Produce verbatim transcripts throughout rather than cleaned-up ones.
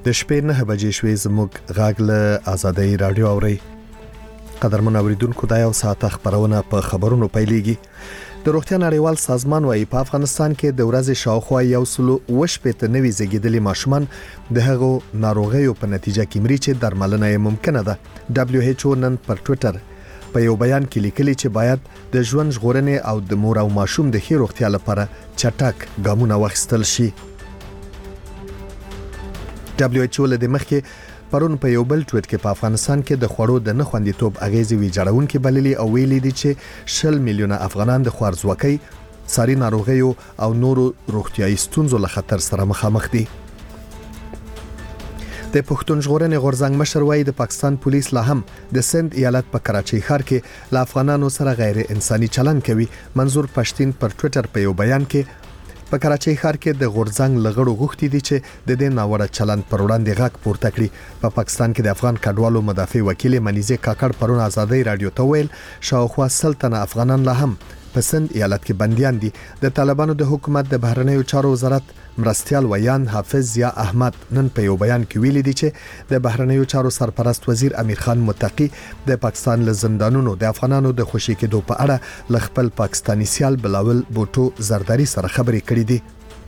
د شپې نه بجې شوې زموږ غږ له آزادۍ رادیو اوري. قدرمن اوریدونکو دا یو ساعت خبرونه په خبرونو پیلېږي. د روغتیا نړیوال سازمان وايي په افغانستان کې د ورځې شاوخوا یو سلو وشپېته نوي زیږیدلي ماشومان د هغو ناروغیو په نتیجه کې مري چې درملنه یې ممکنه ده. دبليو ایچ او نن پر ټوئیټر په یو بیان کې لیکلي چې باید د ژوند ژغورنې او د مور او ماشوم د ښې روغتیا لپاره چټک ګامونه واخیستل شي. دبليو ایچ او له مخکې پرون په یو بل ټویټ کې په افغانستان کې د خوړو د نه خوندیتوب اغیزې ویجاړونکې بللي او ویلي دي چې شل میلیونه افغانان د خوارځواکۍ، ساري ناروغیو او نورو روغتیايي ستونزو له خطر سره مخامخ دي. د پښتون ژغورنې غورځنګ مشر وایي د پاکستان پولیس لا هم د سند ایالت په کراچۍ ښار کې له افغانانو سره غیر انساني چلند کوي. منظور پښتين پر ټویټر په یو بیان کې په کراچۍ ښار کې د غورځنګ لغړو غوښتي دي چې د دې ناوړه چلند پر وړاندې غږ پورته کړي. په پاکستان کې د افغان کډوالو مدافع وکیل منیزه کاکړ پرون آزادۍ رادیو ته ویل شاوخوا سلطنه افغانان لا هم په سند ایالت کې بنديان دي. د طالبانو د حکومت د بهرنیو چارو وزارت مرستيال ویان حافظ ضیا احمد نن په یو بیان کې ویلي دي چې د بهرنیو چارو سرپرست وزیر امیر خان متقی د پاکستان له زندانونو د افغانانو د خوشي کېدو په اړه ل خپل پاکستانی سیال بلاول بوټو زرداری سره خبرې کړې دي.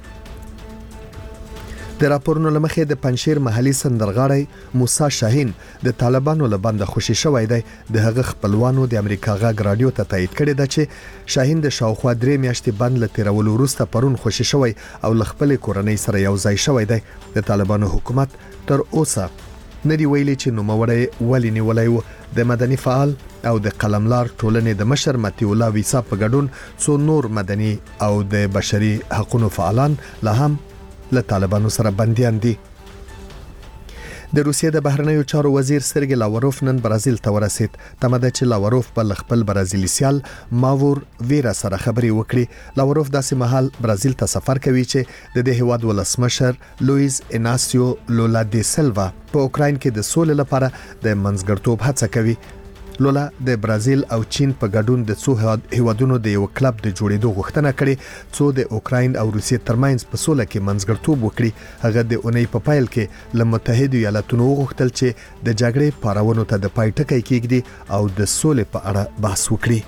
د راپورونو لمخې د پنځشیر محلي سندرغاړی موسی شاهین د طالبانو له بند خوشي شوی دی. د هغه خپلوانو د امریکا غږ رادیو ته تایید کړی دی چې شاهین د شاوخوا درې میاشتې بند له تیرولو وروسته پرون خوشي شوی او له خپل کورنۍ سره یو ځای شوی دی. د طالبانو حکومت تر اوسه ندی ویلي چې نوموړی ولې نیولای و. د مدني فعال او د قلملار ټولنې د مشر متي الله ویسا په ګډون څو نور مدني او د بشري حقوقو فعالان لا هم له طالبانو سره بنديان دي. د روسیې د بهرنیو چارو وزیر سرګی لاوروف نن برازیل ته ورسید. تمه ده چې لاوروف په خپل برازیلي سیال ماور ویرا سره خبرې وکړي. لاوروف داسې مهال برازیل ته سفر کوي چې د دې هیواد ولسمشر لوئیز اناسیو لولا دی سیلوا په اوکراین کې د سولې لپاره د منځګړتوب هڅه کوي. لولا د برازیل او چین په ګډون د څو هیوادونو د یو کلب د جوړېدو غوښتنه کړې څو د اوکراین او روسیې ترمنځ په سوله کې منځګړتوب وکړي. هغه د اونۍ په پایل کې له متحده ایالاتونو غوښتل چې د جګړې پارونو ته د پای ټکی کېږدي او د سولې په اړه بحث وکړي.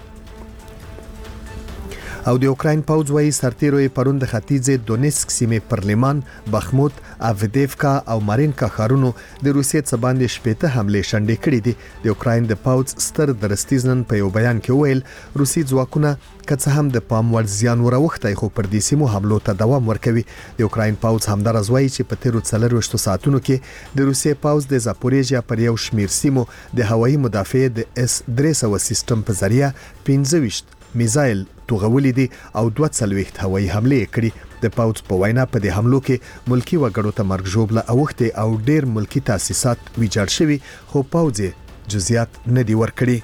او د اوکراین پوځ وايي سرتیرو پرون د ختیځ دونیسک سیمې پرلمان، بخموت، اویدیفکا او مارینکا ښارونو د روسیې څخه باندې شپېته حملې شنډې کړې دي. د اوکراین د پوځ ستر درستیزن په یو بیان کې ویل روسي ځواکونه که څه هم د پام وړ زیان وروختای خو پر دې سیمو حملو ته دوام ورکوي. د اوکراین پوځ همدارز وايي چې په تیرو څلرويشتو ساعتونو کې د روسیې پوځ د زاپوریژیا پر یو شمیر سیمو د هوایي مدافع د اس درې سوه سیستم په ذریعہ پنځه ویشت میزایل توغولې دي او دوه څلوېښت هوایي حملې کړې. د پوځ په وینا په دې حملو کې ملکی وګړو ته مرګ ژوبله اوخته او ډېر ملکی تاسیسات ویجاړ شوي خو پوځ جزئیات نه دی ورکړي.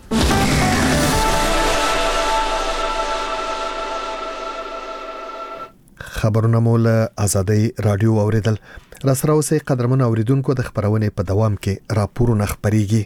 خبرونه مول آزادۍ رادیو اوریدل. را سره اوسئ قدرمن اوریدونکو د خبرونه په دوام کې راپورونه خبريږي.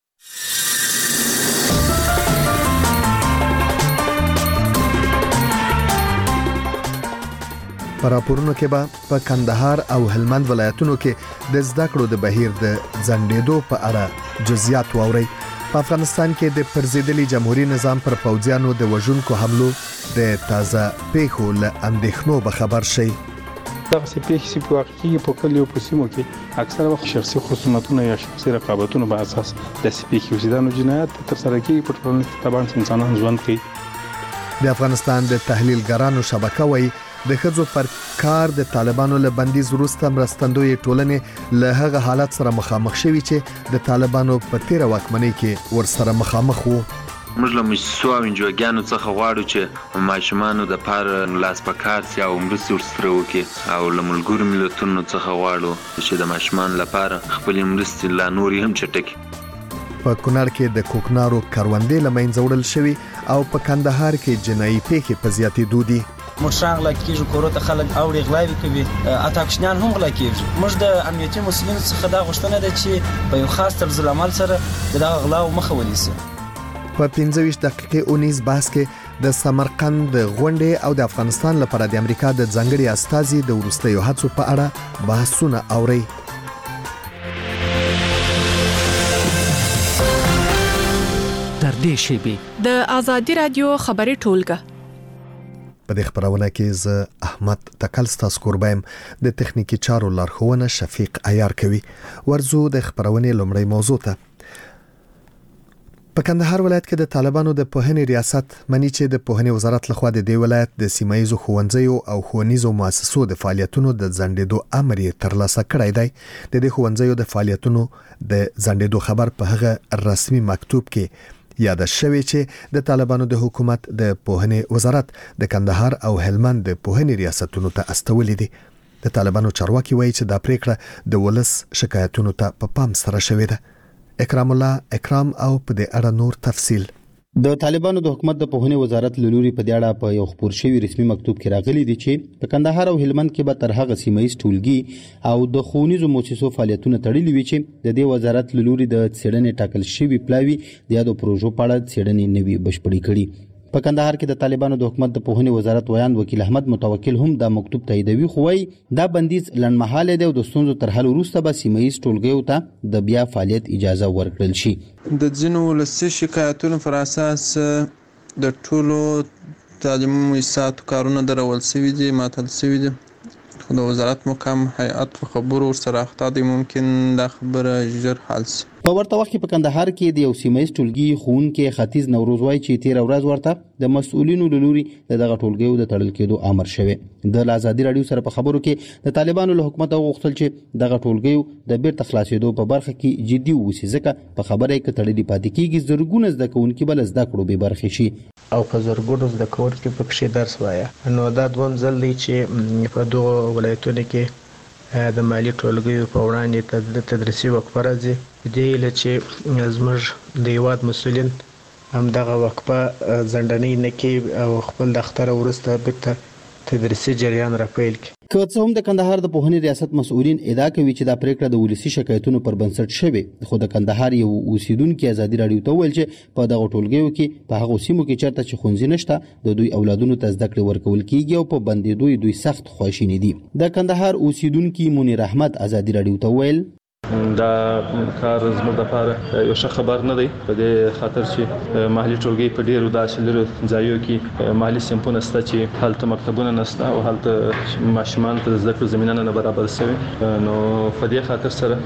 په راپورونو کې به په کندهار او هلمند ولایتونو کې د زده کړو د بهیر د ځنډېدو په اړه جزئیات واوري. په افغانستان کې د پرزیدلي جمهوریت نظام پر پوځیانو د وژونکو حملو د تازه پیښو له اندېښنو به خبر شي. دغه پیښې چې په واقع کې په کلیو په سیمو کې اکثره وخت شخصي خصومتونه یا شخصي رقابتونو په اساس د سپیکي وسیدانو جنایت تر سره کېږي په ټولنه کې تبان انسانان ژوند کوي. د افغانستان د تحلیلګرانو شبکه وایي د ښځو پر کار د طالبانو له بندیز وروسته مرستندوی ټولنې له هغه حالت سره مخامخ شوي چې د طالبانو په تیره واکمنۍ کې ورسره مخامخ وو. موږ له مؤسسو او انجوګانو څخه غواړو چې ماشومانو د پاره لاس په کار سي او مرستې ورسره وکړي او له ملګرو ملتونو څخه غواړو چې د ماشومان لپاره خپل مرستې لا نورې هم چټکي. په کونړ کې د کوکنارو کروندې له منځه وړل شوي او په کندهار کې جنایي پیښې په زیاتېدو دي. مشان غلا کیږي کورو ته خلک اوړي غلاوي کوي اتاکشنان هم غلا کیږي. موږ د امنیتي مسولینو څخه دا غوښتنه ده چې په یو خاص طرز العمل سره د غلاو مخه ونیسي. په پنځه ویشت دقیقې اونیز بحث کې د سمرقند د غونډې او د افغانستان لپاره د امریکا د ځانګړي استازي د ورستیو هڅو په اړه بحثونه اوري. نږدې شي. د ازادي رادیو خبري ټولګه په دې خبرونه کې ز احمد تکل ستاسو قربایم د تخنیکی چارو لارښوونه شفیق عیار کوي. ورزو د خبرونه لومړی موضوع ته. په کندهار ولایت کې د طالبانو د پوهنې ریاست منی چې د پوهنې وزارت لخوا د دې ولایت د سیمایي ښوونځیو او ښوونیزو مؤسسو د فعالیتونو د ځنډېدو امر یې ترلاسه کړی دی. د دې ښوونځیو د فعالیتونو د ځنډېدو خبر په هغه رسمي مکتوب کې یاد شوی چې د طالبانو د حکومت د پوهنې وزارت د کندهار او هلمند د پوهنې ریاستونو ته استولې دي. د طالبانو چارواکي وایي چې دا پریکړه د ولس شکایتونو ته په پام سره شوې ده. اکرام الله اکرام او په دې اړه نور تفصیل. د طالبانو د حکومت د پوهنې وزارت لوري په دې اړه په یو خبر شوی رسمي مکتوب کې راغلي دي چې په کندهار او هلمند کې به تر هغه سیمایي ټولګي او د ښوونیزو مؤسسو فعالیتونه تړلي وي چې د دې وزارت لوري د څېړنې ټاکل شوی پلاوی د یادو پروژو په اړه څېړنې نوي بشپړې کړي. په کندهار کې د طالبانو د حکومت د پوهنې وزارت ویان وکیل احمد متوکل هم دا مکتوب تاییدوي، خو وايي دا بندیز لنډمهاله دی او د ستونزو تر حل وروسته به سیمایي ټولګیو ته د بیا فعالیت اجازه ورکړل شي. د ځینو ولسي شکایتونو پر اساس د ټولو تعلیمي مؤسساتو کارونه درول شوي دي، معطل شوي دي. خو د وزارت مقام هیئت په خبرو سره اخته دي، ممکن دا خبره ژر حل شي. په ورته وخت کې په کندهار کې د یو سیمایي ټولګي ښوونکي ختیځ نوروز وایي چې تیر ورځ ورته د مسؤلینو لوري د دغه ټولګیو د تړل کېدو امر شوی. د آزادي رادیو سره په خبرو کې د طالبانو له حکومت غوښتل چې دغه ټولګیو د بیرته خلاصېدو په برخه کې جدي ووسی، ځکه په خبره کې تړلې پاتې کېږي زرګونه زده کوونکي بل زده کړو به برخه شي او په زرګونو زده کوونکي په کې درس وايي. نو دا دوم ځل دی چې په دوه ولایتونو کې د مالی ټولګیو په وړاندې د تدریسي وقفه راځي. دې له چې زموږ د هیواد مسؤلین هم دغه وقفه ځنډنۍ نه کوي او خپل دفتر وروسته بیرته تدریسي جریان راپیل کړي. که څه هم د کندهار د پوهنې ریاست مسؤلین ادعا کوي چې دا پریکړه د ولسي شکایتونو پر بنسټ شوې، خو د کندهار یو اوسیدونکو ازادي رادیو ته ویل چې په دغه ټولګیو کې په هغه سیمو کې چرته چې ښوونځي نشته د دوی اولادونو ته زده کړې ورکول کیږي او په بندېدو دوی سخت خواشیني دي. د کندهار اوسیدونکو منیر احمد ازادي رادیو ته ویل دا کار زموږ لپاره یو ښه خبر نه دی، په دې خاطر چې محلي ټولګي په ډیرو داسې لرو ځایو کې محلي سیمپونه شته چې هلته مکتبونه نشته او هلته ماشومان ته زده کړو زمینه نه برابر شوی. نو په دې خاطر سره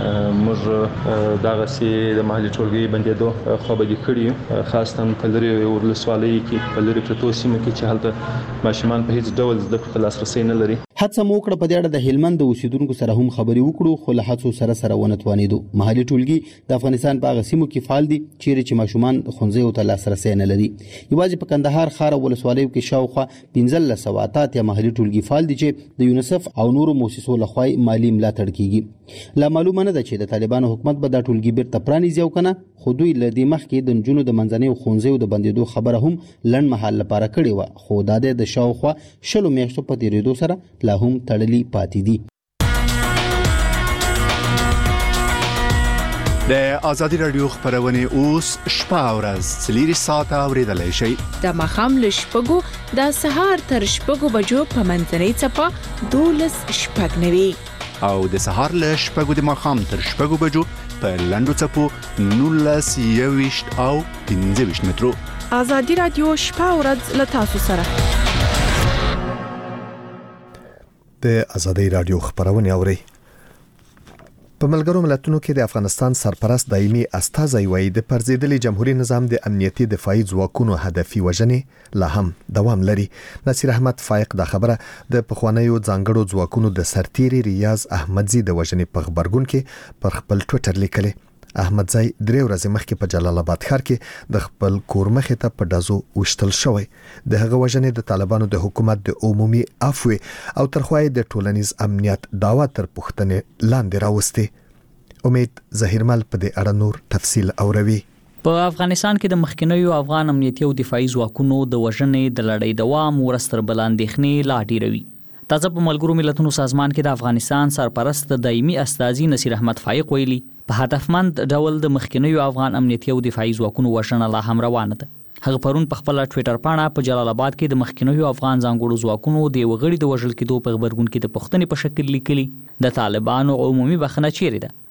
موږ دغه سي د محلي ټولګي بندېدو خبرې کړې، خاصه په لري ولسوالۍ کې په لري پروتو سیمو کې چې هلته ماشومان په هیڅ ډول زده کړو لاسرسي نه لري. هڅه مو وکړه په دې اړه د هلمند د اوسیدونکو سره هم خبرې وکړو، خو له هڅو سره سره ونه توانېدو. محلي ټولګي د افغانستان په هغه سیمو کې فعال دي چیرې چې ماشومان ښوونځیو ته لاسرسي نه لري. یوازې په کندهار ښار او ولسوالیو کې شاوخوا پنځلس سوه اته محلي ټولګي فعال دي چې د یونیسف او نورو مؤسسو لخوا مالی ملاتړ کیږي. لا معلومه نه ده چې د طالبانو حکومت به دا ټولګي بیرته پرانیزي او کنه، خو دوی له دې مخکې د نجونو د منځنیو ښوونځیو د بندېدو خبره هم لنډ مهال لپاره کړې وه، خو دا د شاوخوا شلو میاشتو په تېرېدو سره لا هم تړلي پاتې دي. د ازادي رادیو خبرونه اوس شپه او ورځ څلور ساعته اوریدلای شئ. د مخام له شپږو د سهار تر شپږو بجو په منځنۍ څپه دولس شپږ نوي او د سهار له شپږو د مخام تر شپږو بجو په لنډو څپو نولس یويشت او پنځه ویشت مترو. ازادي رادیو شپه او ورځ له تاسو سره. د ازادي رادیو خبرونه اوري. په ملګرو ملتونو کې د افغانستان سرپرست دایمي استازی وایي د پرځېدلي جمهوریت نظام د امنیتي دفاعي ځواکونو هدفي وژنې لا هم دوام لري. نصیر احمد فائق دا خبره د پخوانیو ځانګړو ځواکونو د سرتیري ریاض احمدزي د وژنې په خبرګون کې پر خپل ټوئیټر لیکلي. احمدزي درې ورځې مخکې په جلال آباد ښار کې د خپل کور مخې ته په ډزو وشتل شوی. د هغه وژنې د طالبانو د حکومت د عمومي عفو او ترخوای د ټولنیز امنیت داوا تر پوښتنې لاندې راوستي. امید ظهیرمل په دې اړه نور تفصیل اوروي. په افغانستان کې د مخکنیو افغان امنیتي او دفاعي ځواکونو د وژنې د لړۍ دوام ورستر بلاندېخنې لا ډیروي. تازه په ملګرو ملتونو سازمان کې د افغانستان سرپرست دایمي استازي نصیر احمد فائق ویلي په هدفمند ډول د مخکنیو افغان امنیتي او دفاعي ځواکونو وژنه لا هم روانه ده. هغه پرون په خپل ټوئیټر باندې په جلال آباد کې د مخکنیو افغان ځانګړو ځواکونو د وغړي د وژل کېدو په خبرګون کې د پښتنې په شکل لیکلي د طالبانو عمومي بخنه چیرې ده.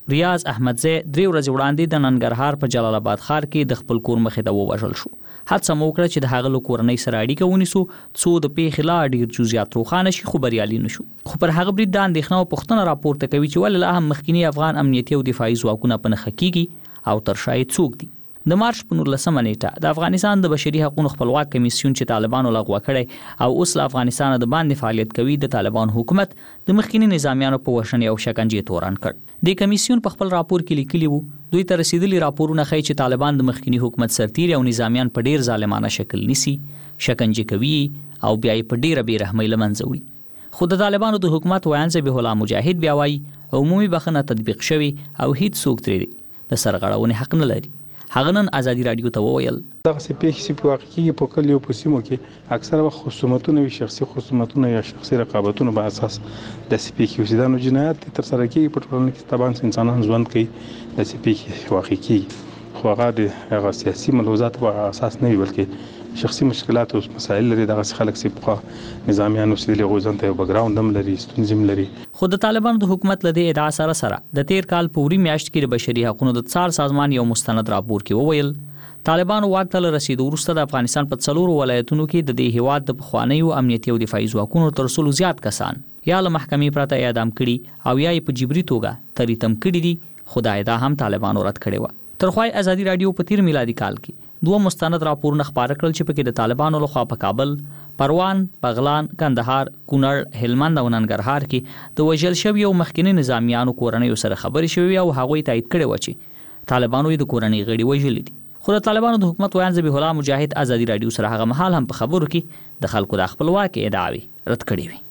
ریاض احمدزی درې ورځې وړاندې د ننګرهار په جلال آباد ښار کې د خپل کور مخې ته ووژل شو. هڅه مو وکړه چې د هغه له کورنۍ سره اړیکه ونیسو څو د پیښې لا ډېر جزئیات روښانه شي، خو بریالي نشو. خو پر هغه برید د اندېښنه او پوښتنه راپورته کوي چې ولې لا هم مخکینی افغان امنیتي او دفاعي ځواکونه په نښه کېږي او تر شا یې څوک دي. د مارچ په نولسمه نیټه د افغانستان د بشري حقوقو خپلواک کمیسیون چې طالبانو لغوه کړی او اوس له افغانستان د باندې فعالیت کوي د طالبان حکومت د مخکینی نظامیانو په وژنې او شکنجې تورن کړ. د کمیسیون په خپل راپور کې لیکلي وو دوی ته رسیدلي راپورونه ښیي چې طالبان د مخکینی حکومت سرتیري او نظامیان په ډیر ظالمانه شکل نیسي، شکنجې کوي او بیا یې په ډیره بې رحمۍ له منځه وړي. خو د طالبانو د حکومت ویاند ذبیح الله مجاهد بیا وایي عمومي بخښنه تطبیق شوې او هیڅ څوک ترې د سرغړونې حق نه لري. هغه نن ازادي رادیو ته وویل دغه سپېښې چې په واقع کې په کلیو په سیمو کې اکثره وخت خصومتونه وي، شخصي خصومتونه یا شخصي رقابتونه په اساس د سپېښې اوسیدانو جنایت تر سره کېږي. په ټولنه کې طبعا انسانان ژوند کوي، د سپېښې واقع کېږي، خو هغه د هغه سیاسي ملحوظاتو په اساس نه وي بلکې شخصي مشکلات او مسایل لري. دغه خلک چې په نظامیانو اوسېدلي غوځن ته یو بیکګراوند هم لري، ستونزې هم لري. خو د طالبانو د حکومت له دې ادعا سره سره د تیر کال په وری میاشت کې د بشري حقوقو د څار سازمان یو مستند راپور کې وویل طالبانو واک ته رسیدو وروسته د افغانستان په څلورو ولایتونو کې د دې هیواد د پخوانیو امنیتي او دفاعي ځواکونو تر څلو زیات کسان یا له محکمې پرته اعدام کړي او یا یې په جبري توګه تریتم کړي دي. خو دا ادعا هم طالبانو رد کړې وه. ترخوای ازادي رادیو په تیر میلادي کال کې دوه مستند راپورونه خپاره کړل چې پکې د طالبانو لخوا په کابل، پروان، بغلان، کندهار، کونړ، هلمند او ننګرهار کې د وژل شوي او مخکینی نظامیانو کورنیو سره خبرې شوي او هغوی تایید کړي و چې طالبانو یې د کورنۍ غړي وژلي دي. خو د طالبانو د حکومت ویاند ذبیح الله مجاهد ازادي رادیو سره هغه مهال هم په خبرو کې د خلکو د خپلواکۍ ادعاوې رد کړې وي.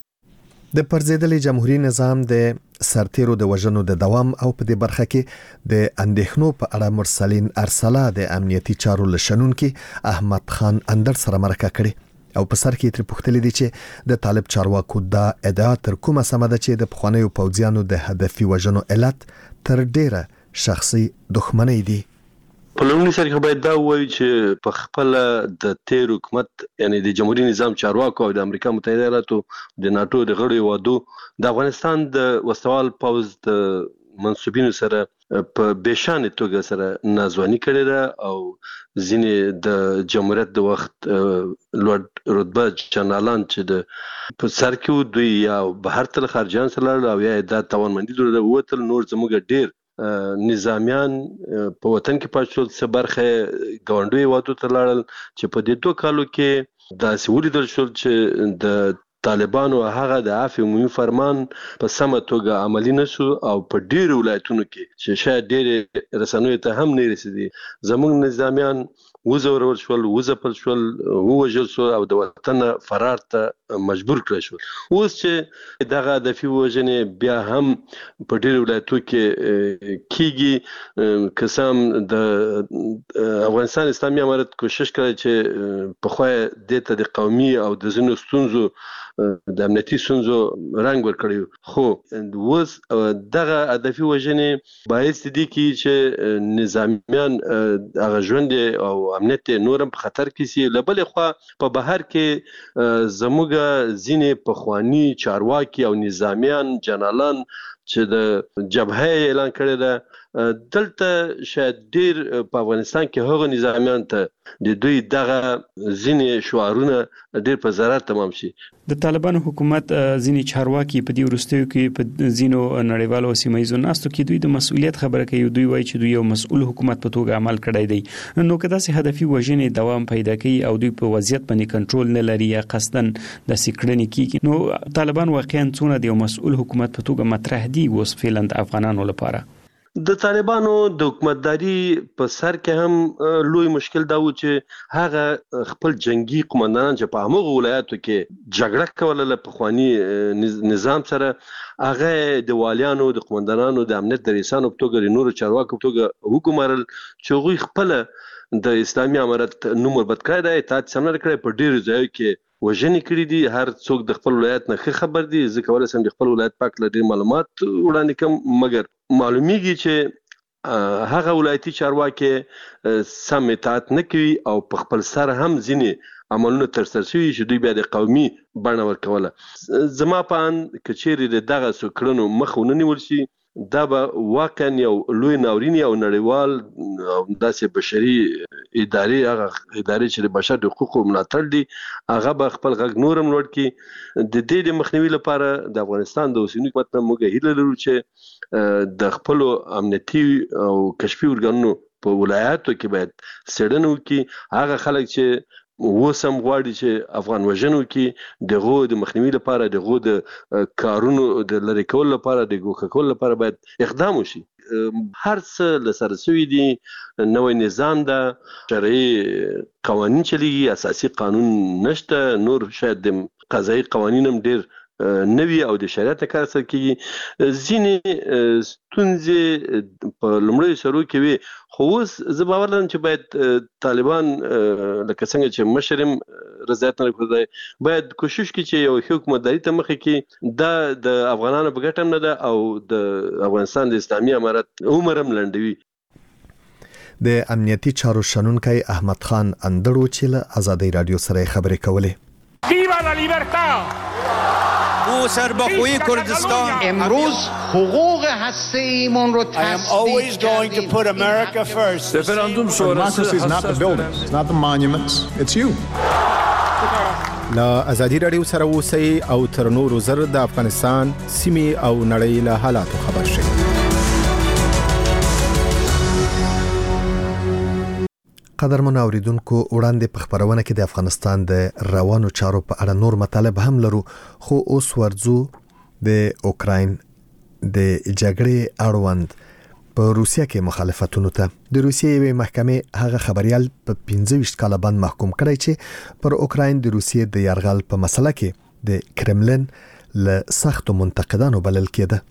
د پرځېدلي جمهوریت نظام د سرتیرو د وژنو د دوام او په دې برخه کې د اندېښنو په اړه مرسلین ارسلا د امنیتي چارو لشنونکي احمد خان اندر سره مرکه کړې او په سر کې تر پوښتلې دي چې د طالب چارواکو دا ادعا تر کومه سمه ده چې د پخوانیو پوځیانو د هدفي وژنو علت تر ډیره شخصي دښمنۍ دي. په لومړي سر کې باید دا ووایو چې په خپل د تیر حکومت یعنی د جمهوریت نظام چارواکو او د امریکا متحده ایالاتو د ناتو د غړو هیوادو د افغانستان د وسوال پوځ د منسوبینو سره په بشانه توګه سره نازوانی کړی ده او ځینې د جمهوریت د وخت لوړ رتبه جنرالان چې د په سر کې دوی یا بهر تل خارجان سره او یا د توانمندي درلوده وتل نور زموږ ډیر نظامیان په وطن کې پاتې څه برخه ګاونډي هیوادو ته لاړل چې په دې دوه کالو کې دا سولیدل شو چې د طالبانو هغه د عفو عمومي فرمان په سمه توګه عملی نشو او په ډیرو ولایتونو کې چې شاید ډیر رسنیو ته هم نه رسیدي زموږ نظامیان وزورول شول، وزپل شول، ووژل شول او د وطن فرار ته مجبور کړل شول. اوس چې دغه د فی وژنې بیا هم په ډیرو ولایتونو کې کیږي قسم د افغانستان اسلامي امارت کوشش کوي چې په خو د ته د قومي او د زینو ستونزو د امنیتي ستونزو رنګ ورکړي، خو اوس دغه هدفي وژنې باعث دي چې نظامیان هغه ژوند او امنیت نورم په خطر کې سي. لبل خو په بهر کې زموږ ځینې پخوانی چارواکي او نظامیان جنرالان چې د جبهه اعلان کړی ده دلته شاید ډیر په افغانستان کې هغه نظامیان ته د دوی دغه ځینې شعارونه ډیر په ضرر تمام شي. د طالبانو حکومت ځینې چارواکي په دې وروستیو کې په ځینو نړیوالو سیمایي ناستو کې دوی د مسؤلیت خبره کوي. دوی وایي چې دوی یو مسؤل حکومت په توګه عمل کړی دی، نو که داسې هدفي وژنې دوام پیدا کوي او دوی په وضعیت باندې کنټرول نه لري یا قصدن د سکړنې کیږي، نو طالبان واقعا څونه د یو مسؤل حکومت په توګه مطرح دي اوس فعلا د افغانانو لپاره؟ د طالبانو د حکومتداري په سر کې هم لوی مشکل دا و چې هغه خپل جنگي قومندانان چې په هغه ولایتو کې جګړه کوله له پخوانی نظام سره، هغه د والیانو د قومندانانو د امنیت د رئیسانو په توګه د نورو چارواکو په توګه حکومرل چې هغوی خپل د اسلامي امارت نوم وربد کړی دی، اطاعت سم نه کړی، په ډیرو ځایو کې وژنې کړي دي. هر څوک د خپل ولایت نه ښه خبر دي. زه کولی شم د خپل ولایت پاک له ډېر معلومات وړاندې کړم، مګر معلومیږي چې هغه ولایتي چارواکي سم اطاعت نه کوي او په خپل سر هم ځینې عملونه ترسره شوي چې دوی بیا د قومي بڼه ورکوله. زما په اند که چیرې د دغه څو کړنو مخ ونه نیول شي دا به واقعا یو لوی ناورین او نړیوال داسې بشري ادارې هغه ادارې چې د بشر د حقوقو ملاتړ دي هغه به خپل غږ نورم لوړ کړي. د دې د مخنیوي لپاره د افغانستان د اوسنی حکومت نه موږ هیله لرو چې د خپل امنیتي او کشفي ارګانونو په ولایاتو کې باید څېړنه وکړي. هغه خلک چې وسم غواړي چې افغان وژنو کې دغه د مخنیوي لپاره دغه د کارونو د لری کول لپاره د ګوښه کول لپاره باید اقدام وشي. هر څه لسر سوي دي، نوې نظام ده، شرعي قوانين چلیږي، اساسي قانون نشته، نور شاید د قضایي قوانین هم ډیر نوی او د شریعت کار سره کې ځینې ستونزې په لومړي سرو کې وي. خو اوس زه باور لرم چې باید طالبان لکه څنګه چې مشرم رضایت نه کوي باید کوشش کوي چې یو حکومتداري ته مخه کې دا د افغانانو په ګټه نه ده او د افغانستان د اسلامي امارت عمر هم لنډوي. د امنیتي چارو شنونکي احمد خان اندړو چې له آزادۍ رادیو سره خبرې کولې. ویوا لا لیبرتا او سربخوی کردستان امروز حقوق هسته‌ایمون رو تصدیق کردیم. رفراندوم شورای is not the buildings, it's not the monuments, it's you. لا ازادي رادیو سره اوسئ او تر نورو زر د افغانستان سیمې او نړۍ له حالاتو خبر شئ. قدرمن اوریدونکو، وړاندې په خبرونه کې د افغانستان د روانو چارو په اړه نور مطالب هم لرو، خو اوس ورځو د اوکراین د جګړې اړوند په روسیه کې مخالفتونو ته. د روسیې یوې محکمې هغه خبريال په پنځه ویشت کاله باندې محکوم کړی چې پر اوکراین د روسیې د یرغل په مسله کې د کرملین له سختو منتقدانو بلل کېده.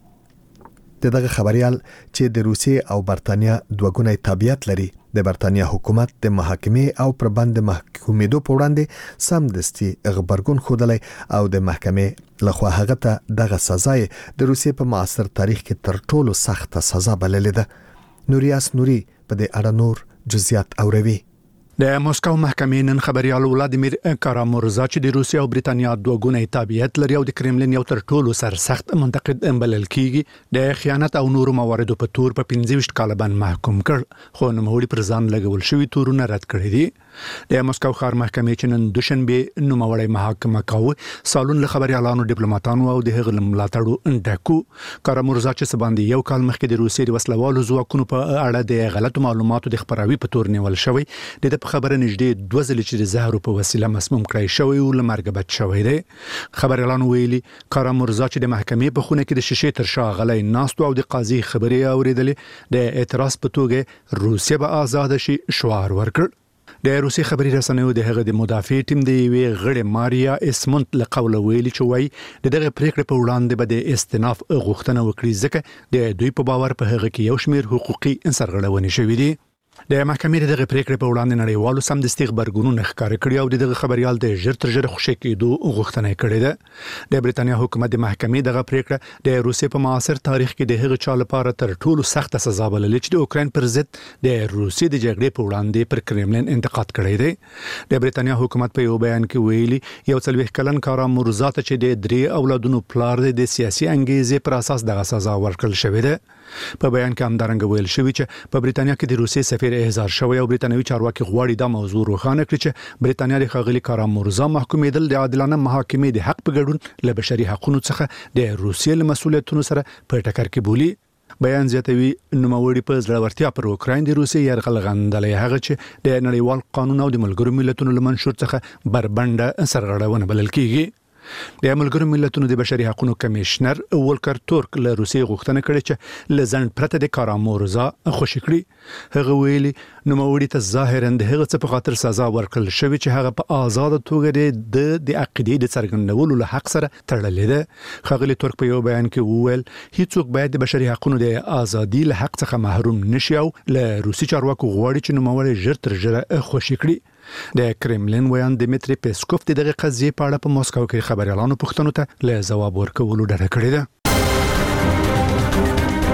دغه خبريال چې د روسیې او برتانیا دوه ګونی تابعیت لري، د برتانیا حکومت د محاکمې او پر باندې محکومېدو په وړاندې سمدستي غبرګون ښودلی او د محکمې لخوا هغه ته دغه سزا د روسیې په معاصر تاریخ کې تر ټولو سخته سزا بللې ده. نوریاس نوري په دې اړه نور جزئیات اوروي. د موسکو محکمې نن خبريال ولادیمیر کارامورزا چې د روسیې او برتانیا دوه ګونی تابعیت لري او د کرملین یو تر ټولو سرسخت منتقد بلل کیږي، د خیانت او نورو مواردو په تور په پنځه ویشت کاله باندې محکوم کړ، خو نوموړي پر ځان لګول شوی تورونه رد کړی دي. د موسکو ښار محکمې چې نن دوشنبه نوموړی محاکمه کاوه سالون له خبريالانو، ډیپلوماټانو او د هغه ملاتړو ډکو. کارامورزا چې سباندې یو کال مخکې د روسیې د وسلوالو ځواکونو په اړه د غلطو معلوماتو د خبراوي په تور نیول شوی، د خبره نږدې دوه ځلې چې د زهرو په وسیله مسموم کړی شوی او لمرګ بچ شوی دی. خبريالانو ویلي کارامورزا چې د محکمې په خونه کې د شیشې تر شا غلی ناست او د قاضي خبرې اوریدلې، د اعتراض په توګه روسیه به آزاد شي شعار ورکړ. د روسي خبري رسنیو د هغه د مدافع ټیم د یوې غړي ماریا اسمونت له قوله ویلي چې وایي د دغه پریکړې په وړاندې به د استئناف غوښتنه وکړي ځکه د دوی په باور په هغه کې یو شمېر حقوقي سرغړونې شوې دي. د محکمې دغه پریکړې په وړاندې نړیوالو سمدستي خبرګونونه ښکار کړي او دغه خبريال د ژر تر ژره خوشی کېدو غوښتنه کړې ده. د برتانیا حکومت د محکمې دغه پریکړه د روسیې په معاصر تاریخ کې د هغه چا لپاره تر ټولو سخته سزا بللې چې د اوکراین پر ضد د روسیې د جګړې په وړاندې پر کرملین انتقاد کړی دی. د برتانیا حکومت په یو بیان کې ویلي یو څلوېښت کلن کارامورزا ته چې د درې اولادونو پلار دی د سیاسي انګیزې پر اساس دغه سزا ورکړل شوې ده. په بیان کې همدارنګه ویل شوی چې په برتانیا کې د روسیې سفیر احضار شوی او برتانوي چارواکي غواړي دا موضوع روښانه کړي چې برتانیا د ښاغلي کارامورزا محکومېدل د عادلانه محاکمې د حق په ګډون له بشري حقوقو څخه د روسیې له مسؤلیتونو سره په ټکر کې بولي. بیان زیاتوي نوموړي په زړورتیا پر اوکراین د روسیې یرغل غندلې، هغه چې د نړیوال قانون او د ملګرو ملتونو له منشور څخه بربنده سرغړونه بلل کیږي. د ملګرو ملتونو د بشري حقوقو کمشنر ولکر تورک له روسیې غوښتنه کړې چې لزند پرته د کارامورزا خوشی کړي. هغه ویلي نوموړي ته ظاهرا د هغه څه په خاطر سزا ورکړل شوی چې هغه په آزاد توګه د د عقیدې د څرګندولو له حق سره تړلې ده. ښاغلي تورک په یو بیان کې وویل هیڅوک باید د بشري حقوقو د ازادي له حق څخه محروم نشي او له روسي چارواکو غواړي چې نوموړي ژر تر ژره خوشی کړي. د کرملین ویان دمیتری پیسکوف دغه قضیه په اړه په موسکو کې خبريالانو پوښتنو ته له جواب ورکولو ډډه کړې ده.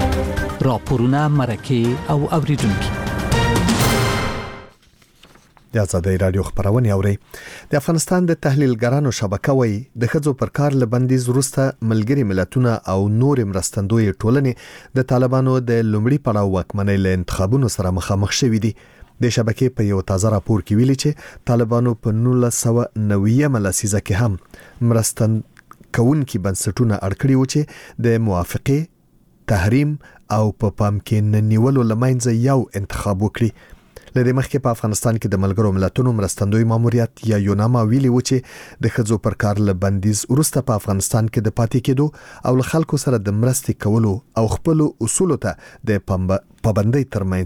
راپورونه مرکه او اوریدونکو د آزادۍ رادیو خبرونه اوري. د افغانستان د تحلیلګرانو شبکه وایي د ښځو پر کار له بندیز وروسته ملګري ملتونه او نور مرستندوی ټولنې د طالبانو د لومړي پړاو واکمنۍ له انتخابونو سره مخامخ شوي دي. د شبکې په یو تازه راپور کې ویلي چې طالبانو په نولس سوه نوي لسیزه کې هم مرستند کوونکي بنسټونه اړ کړي و چې د موافقه تحریم او په پام کې نه نیولو لمنځه یو انتخاب وکړي. لدې مخکې په افغانستان کې د ملګرو ملتونو مرستندوی ماموریت یا یوناما ویلي و چې د ښځو پر کار له بندیز وروسته په افغانستان کې د پاتې کېدو او له خلکو سره د مرستې کولو او خپل اصولو ته د پابندۍ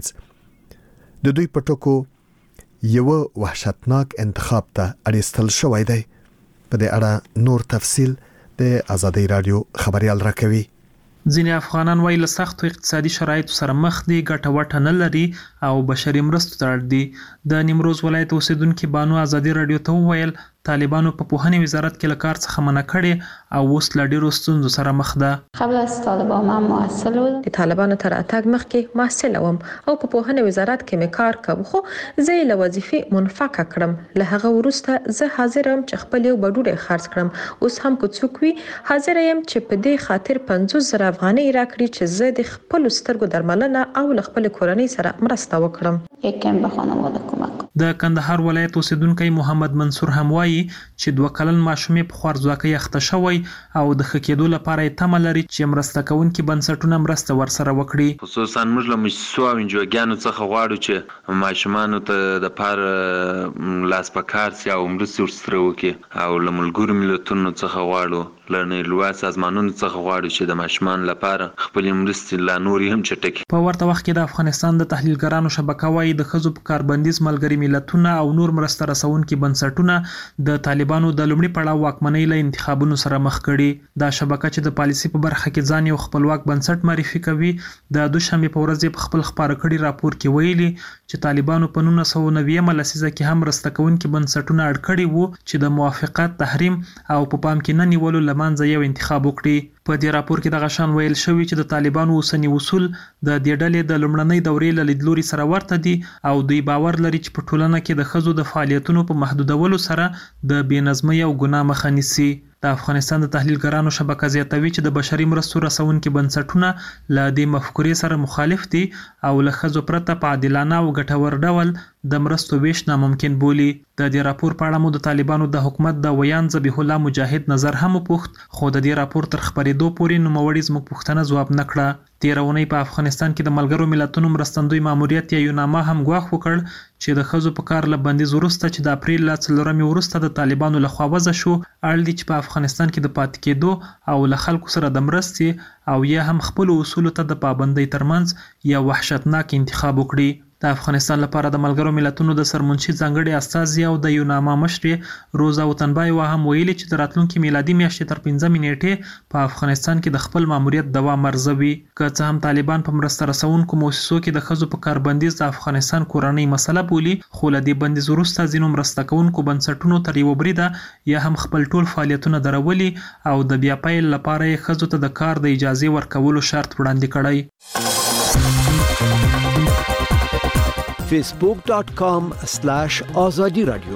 ترمنځ د دوی په ټکو یو وحشتناک انتخاب ته اړیستل شوی دی. په دې اړه نور تفصیل د آزادۍ رادیو خبريال راکوي. ځینې افغانان وایي له سختو اقتصادي شرایطو سره مخ دي، ګټه وټه نه لري او بشري مرستو ته اړ دي. د نیمروز ولایت اوسیدونکي بانو آزادۍ رادیو ته وویل طالبانو په پوهنې وزارت کې له کار څخه منع کړي او اوس له ډېرو ستونزو سره مخ ده. قبل از طالبان ما محصل وم. د طالبانو تر اتګ مخکې محصل وم او په پوهنې وزارت کې مې کار کوم، خو زه له وظیفې منفکه کړم. له هغه وروسته زه حاضر یم چې خپل یو بډوډۍ خرڅ کړم. اوس هم که څوک وي حاضر یم چې په دې خاطر پنځوس زره افغانۍ راکړي چې زه د خپل سترګو درملنه او له خپل کورنۍ سره مرسته وکړم. یکم به خانواده کمک. د کندهار ولایت اوسیدونکی محمد منصور هم وایي چې دوه کلن ماشومې په خوارځواکۍ اخته شوی او د ښه کېدو لپاره یې تمه لري چې مرسته کوونکي بنسټونه مرسته ورسره وکړي. خصوصا موږ له مؤسسو او انجوګانو څخه غواړو چې ماشومانو ته د پاره لاس په کار سي او مرسته ورسره وکړي او له ملګرو ملتونو څخه غواړو له نړیوالو سازمانونو څخه غواړو چې د ماشومان لپاره خپل مرستې لا نور هم چټکي. په ورته وخت کې د افغانستان د تحلیلګرانو شبکه وايي د ښځو په کاربندیز ملګري ملتونه او نور مرسته رسونکي بنسټونه د طالبانو د لومړي پړاو واکمنۍ له انتخابونو سره مخ کړي. دا شبکه چې د پالیسي په برخه کې ځان یو خپلواک بنسټ معرفي کوي د دوشنبه په ورځ په خپل خبر کړي راپور کې ویلي چې طالبانو په نولس سوه نوي لسیزه کې هم مرسته کوونکي بنسټونه اړ کړي وو چې د موافقت تحریم او په پام کې نه نیولو لمنځه یو انتخاب وکړي. په دې راپور کې د غشان ویل شوی چې د طالبانو اوسنی اصول د دې ډلې د لومړنۍ دورې له لیدلوري سره ورته دي او دوی باور لري چې په ټولنه کې د ښځو د فعالیتونو په محدودولو سره د بېنظمۍ او ګناه مخه نیسي. د افغانستان د تحلیلګرانو شبکه زیاتوي چې د بشري مرستو رسونکي بنسټونه له دې مفکورې سره مخالف دي او له ښځو پرته په عادلانه او ګټور ډول د مرستو ویش ناممکن بولي. د دې راپور په اړه مو د طالبانو د حکومت د ویان ذبیح الله مجاهد نظر هم وپوښت، خو د دې راپور تر خبرېدو پورې نوموړي زموږ پوښتنه ځواب نه کړه. تېره اونۍ په افغانستان کې د ملګرو ملتونو مرستندوی ماموریت یا یوناما هم ګواښ وکړ چې د ښځو په کار له بندیز وروسته چې د اپریل له څلورمې وروسته د طالبانو لخوا وضع شو اړ دي چې په افغانستان کې د پاتې کېدو او له خلکو سره د مرستې او یا هم خپل اصولو ته د پابندۍ ترمنځ یو وحشتناک انتخاب وکړي. د افغانستان لپاره د ملګرو ملتونو د سرمنشي ځانګړي استازي او د یوناما مشرې روزا وطنبایوا هم ویلي چې د راتلونکي میلادي میاشتې تر پنځمې نیټې په افغانستان کې د خپل ماموریت دوام ارزوي. که څه هم طالبان په مرسته رسونکو مؤسسو کې د ښځو په کار بندیز د افغانستان کورنۍ مسله بولي، خو له دې بندیز وروسته ځینو مرسته کوونکو بنسټونو تر یوه بریده یا هم خپل ټول فعالیتونه درولي او د بیا پیل لپاره یې ښځو ته د کار د اجازې ورکولو شرط وړاندې کړی. facebook dot com slash azadi radio.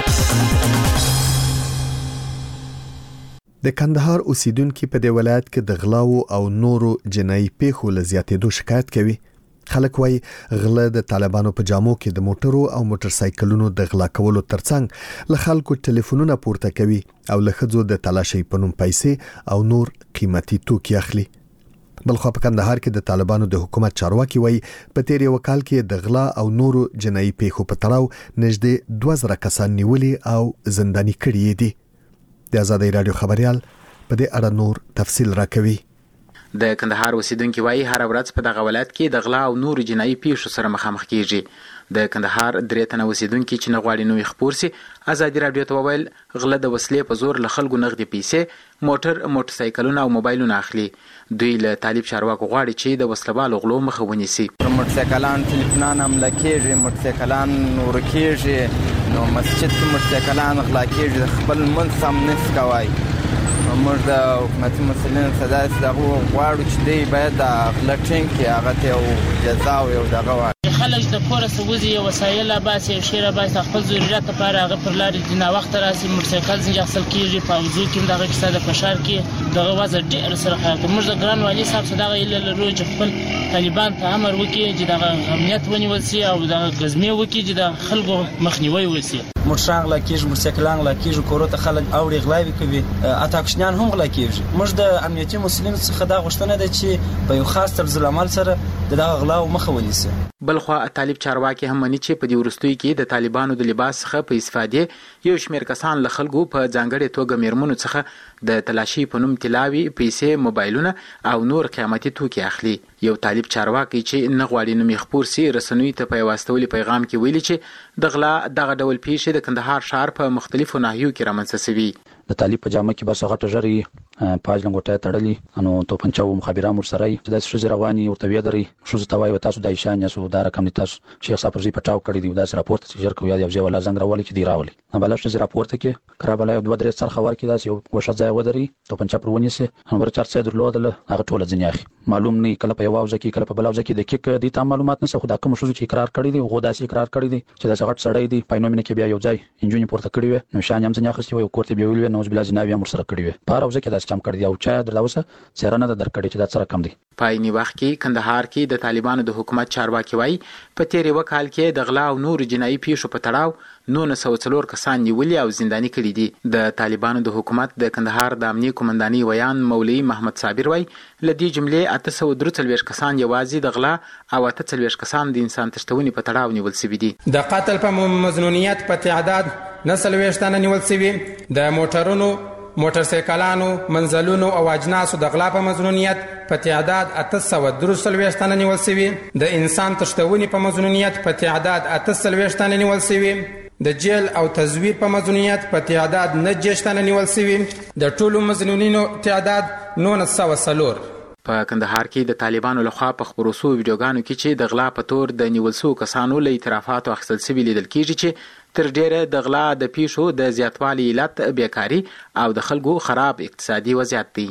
د کندهار اوسیدونکو په دې ولایت کې د غلاو او نورو جنایي پیښو له زیاتېدو شکایت کوي. خلک وايي غله د طالبانو په جامو کې د موټرو او موټر سایکلونو د غلا کولو ترڅنګ له خلکو ټلیفونونه پورته کوي او له ښځو د تلاشۍ په نوم پیسې او نور قیمتي توکي اخلي. بلخو په کندهار کې د طالبانو د حکومت چارواکي وایي په تیر یو کال کې د غلا او نورو جنایي پیښو په تړاو نږدې دوه زره کسان نیولي او زنداني کړي دي. د آزادۍ رادیو خبريال په دې اړه نور تفصیل راکوي. د کندهار اوسیدونکو وایي هر ورځ په دغه ولایت کې د غلا او نورو جنایي پیښو سره مخامخ کیږي. د کندهار درې تنه اوسیدونکو چې نه غواړي نوې خبر سي آزادۍ رادیو ته وویل غله د وسلې په زور له خلکو نغدي پیسې، موټر، موټر سایکلونه او موبایلونه اخلي. دوی له طالب چارواکو غواړي چې د وسلوالو غلو مخه ونیسي. موټر سایکلان ټلیفونان حمله کیږي، موټر سایکلان نور کیږي، نو مسجد کې موټر سایکلان غلا کیږي، خپل منځ سم نس کوي. موږ د حکومتي مسؤلینو څخه دغه غواړو چې دوی باید د غلا ټینګ کې هغه ته یو جزا او یو دغه خلک د کور څخه وځي وسایل باسي شیر باسي خپل ضرورت لپاره هغه پر لارې د نا وخت راسي موټرسایکل څنګه اصل کیږي په وضو کې دغه کیسه د فشار کې دغه وزن ډیر سره خاطر موږ د ګران والی صاحب صداغه اله لرو چې خپل طالبان ته امر وکړي چې د امنیت ونیول شي او د غزمه وکړي چې د خلکو مخنیوي وشي. موټران غلا کیږي موټرسایکلان غلا کیږي کورو ته خلک اوړي غلاوي کوي اتاکشنان هم غلا کیږي. موږ د امنیتي مسولینو څخه دا غوښتنه ده چې په یو خاص طرز العمل سره دغه غلا او مخه ونیسي. بلخوا طالب چارواکي هم مني چې په دې ورستوي کې د طالبانو د لباس څخه په استفادې یو شمېر کسان له خلکو په ځانګړي توګه میرمنو څخه د تلاشي په نوم تلاوي پیسې موبایلونه او نور قیمتي توکي اخلي. یو طالب چارواکي چې نه غواړي نوم خپور سي رسنوي ته په واستولي پیغام کې ویلي چې د غلا دغه ډول پیښې د کندهار ښار په مختلفو ناحیو کې رامنځته شوي. د طالب په جامه کې بس غټه ژري پاج لنګوټه تړلي انو تو پنچاو مخابره مر سره د شوز رواني ورته ویدري شوز توای و تاسو د ایشان یاسو دا رقم تاسو شیخ صاحب زی پټاو کړی دی دا راپورت چې ژر کوي یو ځای ولا زنګ راولي چې دی راولي نه بل شوز راپورت کې کرابله یو دوه درې سر خبر کې دا یو وشه ځای ودري تو پنچا پرونی سي نمبر چار سي درلودل هغه ټوله ځنیاخي معلوم نه کله په یواوځ کې کله په بلاوځ کې د کیک دي تام معلومات نه خو دا کوم شوز چې اقرار کړی دی غو داسې اقرار کړی دی چې دا څغټ سړی دی پاینومینه کې بیا یو ځای انجونی پورته کړی و نو شان هم ځنیاخي یو کوړته بیا ویل نو بلا جنابي هم سره کړی و بار اوځ کې دا چم کړی دی او چا درلوسه سره نه درکړی چې دا سره کم دی. پایني وخت کې کندهار کې د طالبانو د حکومت چارواکي وای په تیرې وکال کې د غلا او نور جنایي پیښو په تړاو نو نه سو څلور کسان نیولي او زنداني کړي دي. د طالبانو د حکومت د کندهار د امنیه قومنداني ویان مولوی محمد صابر وای لدی جملې اته سو درې کسان یوازې د غلا او اته څلوېښت کسان د انسان تشتونی په تړاو نیول شوي دي. د قتل په مظنونیت په تعداد نسل ویشتانه نیول شوي د موټرونو موټرسایکلانو منزلونو او اجناسو د غلا په مظنونیت په تعداد اته سوه درې څلوېښت تنه نیول شوي د انسان تښتونې په مظنونیت په تعداد اته څلوېښت تنه نیول شوي د جیل او تزویر په مظنونیت په تعداد نه دېرش تنه نیول شوي د ټولو مظنونینو تعداد نولس سوه څلور. په کندهار کې د طالبانو لخوا په خپرو شوو ویډیوګانو کې چې د غلا په تور د نیول شوو کسانو له اعترافاتو اخیستل شوي لیدل کېږي چې تر ډیره د غلا د پیښو د زیاتوالي علت بیکاري او د خلکو خراب اقتصادي وضعیت دی.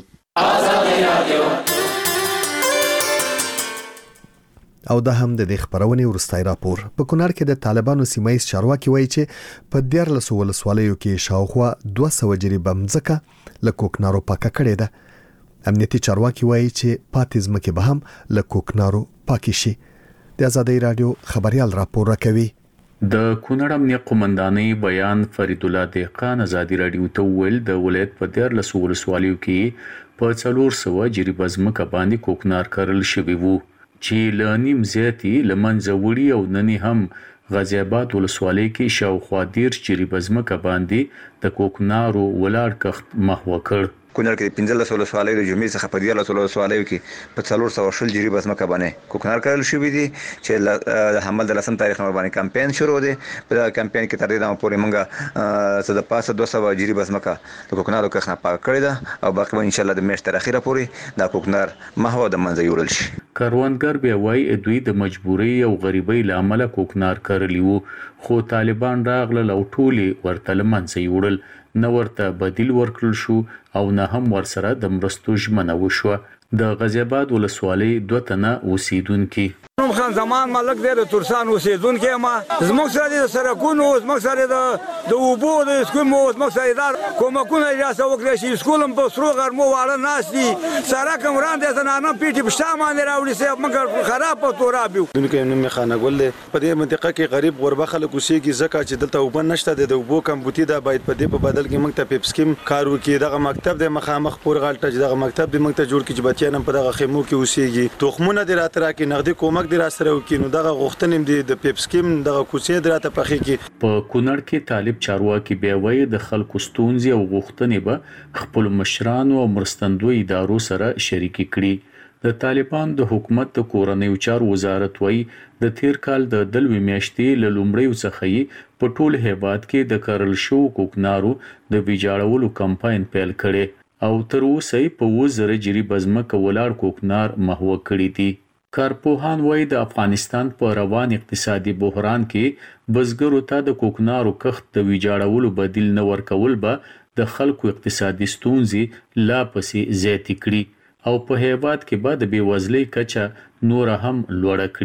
او دا هم د خبرونې ورستای راپور. په کونړ کې د طالبانو سیمایي چارواکي وایي چې په دیارلس ولسوالیو کې شاوخوا دوه سوه جریبه مځکه له کوکنارو پاکه کړې ده. امنیتي چارواکي وایي چې پاتې ځمکې به هم له کوکنارو پاکې شي. د آزادۍ رادیو خبريال راپور راکوي. د کونړ امنیه قومندانۍ بیان فرید الله دهقان آزادۍ رادیو ته ویل د ولایت په دیارلس ولسوالیو کې په څلور سوه جریبه ځمکه باندې کوکنار کرل شوي وو چې له نیم زیاتي له منځه وړي او نننې هم غازي آباد ولسوالۍ کې شاوخوا دېرش جریبه ځمکه باندې د کوکنارو ولاړ کښت محوه کړ. کونړ کې پنځلس ولسوالیو د جمعې څخه په دیارلس ولسوالیو کې په څلور سوه شل جریبه ځمکه باندې کوکنار کرل شوي دي چې د حمل د لسم تاریخ نه باندې کمپاین شروع دی. په دا کمپاین کې تر دې دمه پورې موږ څه د پاسه دوه سوه جریبه ځمکه د کوکنارو کښت نه پاکه کړې ده او باقي به انشاءالله د میاشتې تر اخره پورې دا کوکنار محوه د منځه یوړل شي. کروندګر بیا وایي دوی د مجبورۍ او غریبۍ له امله کوکنار کرلی وو خو طالبان راغلل او ټولې ورته له منځه یوړل. نه ورته بدیل ورکړل شو او نه هم ورسره د مرستو ژمنه وشوه. د غازي آباد ولسوالۍ دوه تنه اوسیدونکي نوم خان زمان ملک دی د تورسان اوسیدونکی ما زموږ سره د سړکونو زموږ سره د د اوبو د سکولو زموږ سره د کومکونه اجازه وکړي چې سکول په سرو غرمو واړه ناس دي سړک هم وړاندې زنانه پیټي په شا باندې راوړي سي موږ خراب په تورابیو. دونکو نوم خانه ګل دی په دې منطقه کې غریب غربه خلک اوسېږي ځکه چې دلته اوبه نشته د اوبو کمبوتي دا باید په دې په بدل کې موږ ته پیپ سکیم کار وکړي. دغه مکتب د مخامخ پور غالټه دغه مکتب د موږ ته جوړ کړي چې بچیان هم په دغه خیمو کې اوسېږي. تخمونه د راترا کې نغدي کومک د راسره وکړي نو دغه غوښتنې دي د پیپ سکیم دغه کوڅې دراته پخې کې. په کونړ کې طالب چارواکي بیا وایي د خلکو ستونزې او غوښتنې به خپل مشرانو او مرستندوی ادارو سره شریکي کړي. د طالبان د حکومت د کورنیو چارو وزارت وایي د تیر کال د دلوي میاشتې له لومړیو څخه په ټول هیواد کې د کرل شو کوکنارو د ویجاړولو کمپاین پیل کړي او تر اوسه په وزره جریبه ځمکه ولاړ کوکنار محوه کړي دي. کارپوهان وایي د افغانستان په روان اقتصادي بحران کې بزګرو ته د کوکنارو کښت د ویجاړولو بدیل نه ورکول به د خلکو اقتصادي ستونزې لا پسې زیاتې کړي او په هیواد کې به د بېوزلۍ کچه نور هم لوړه کړي.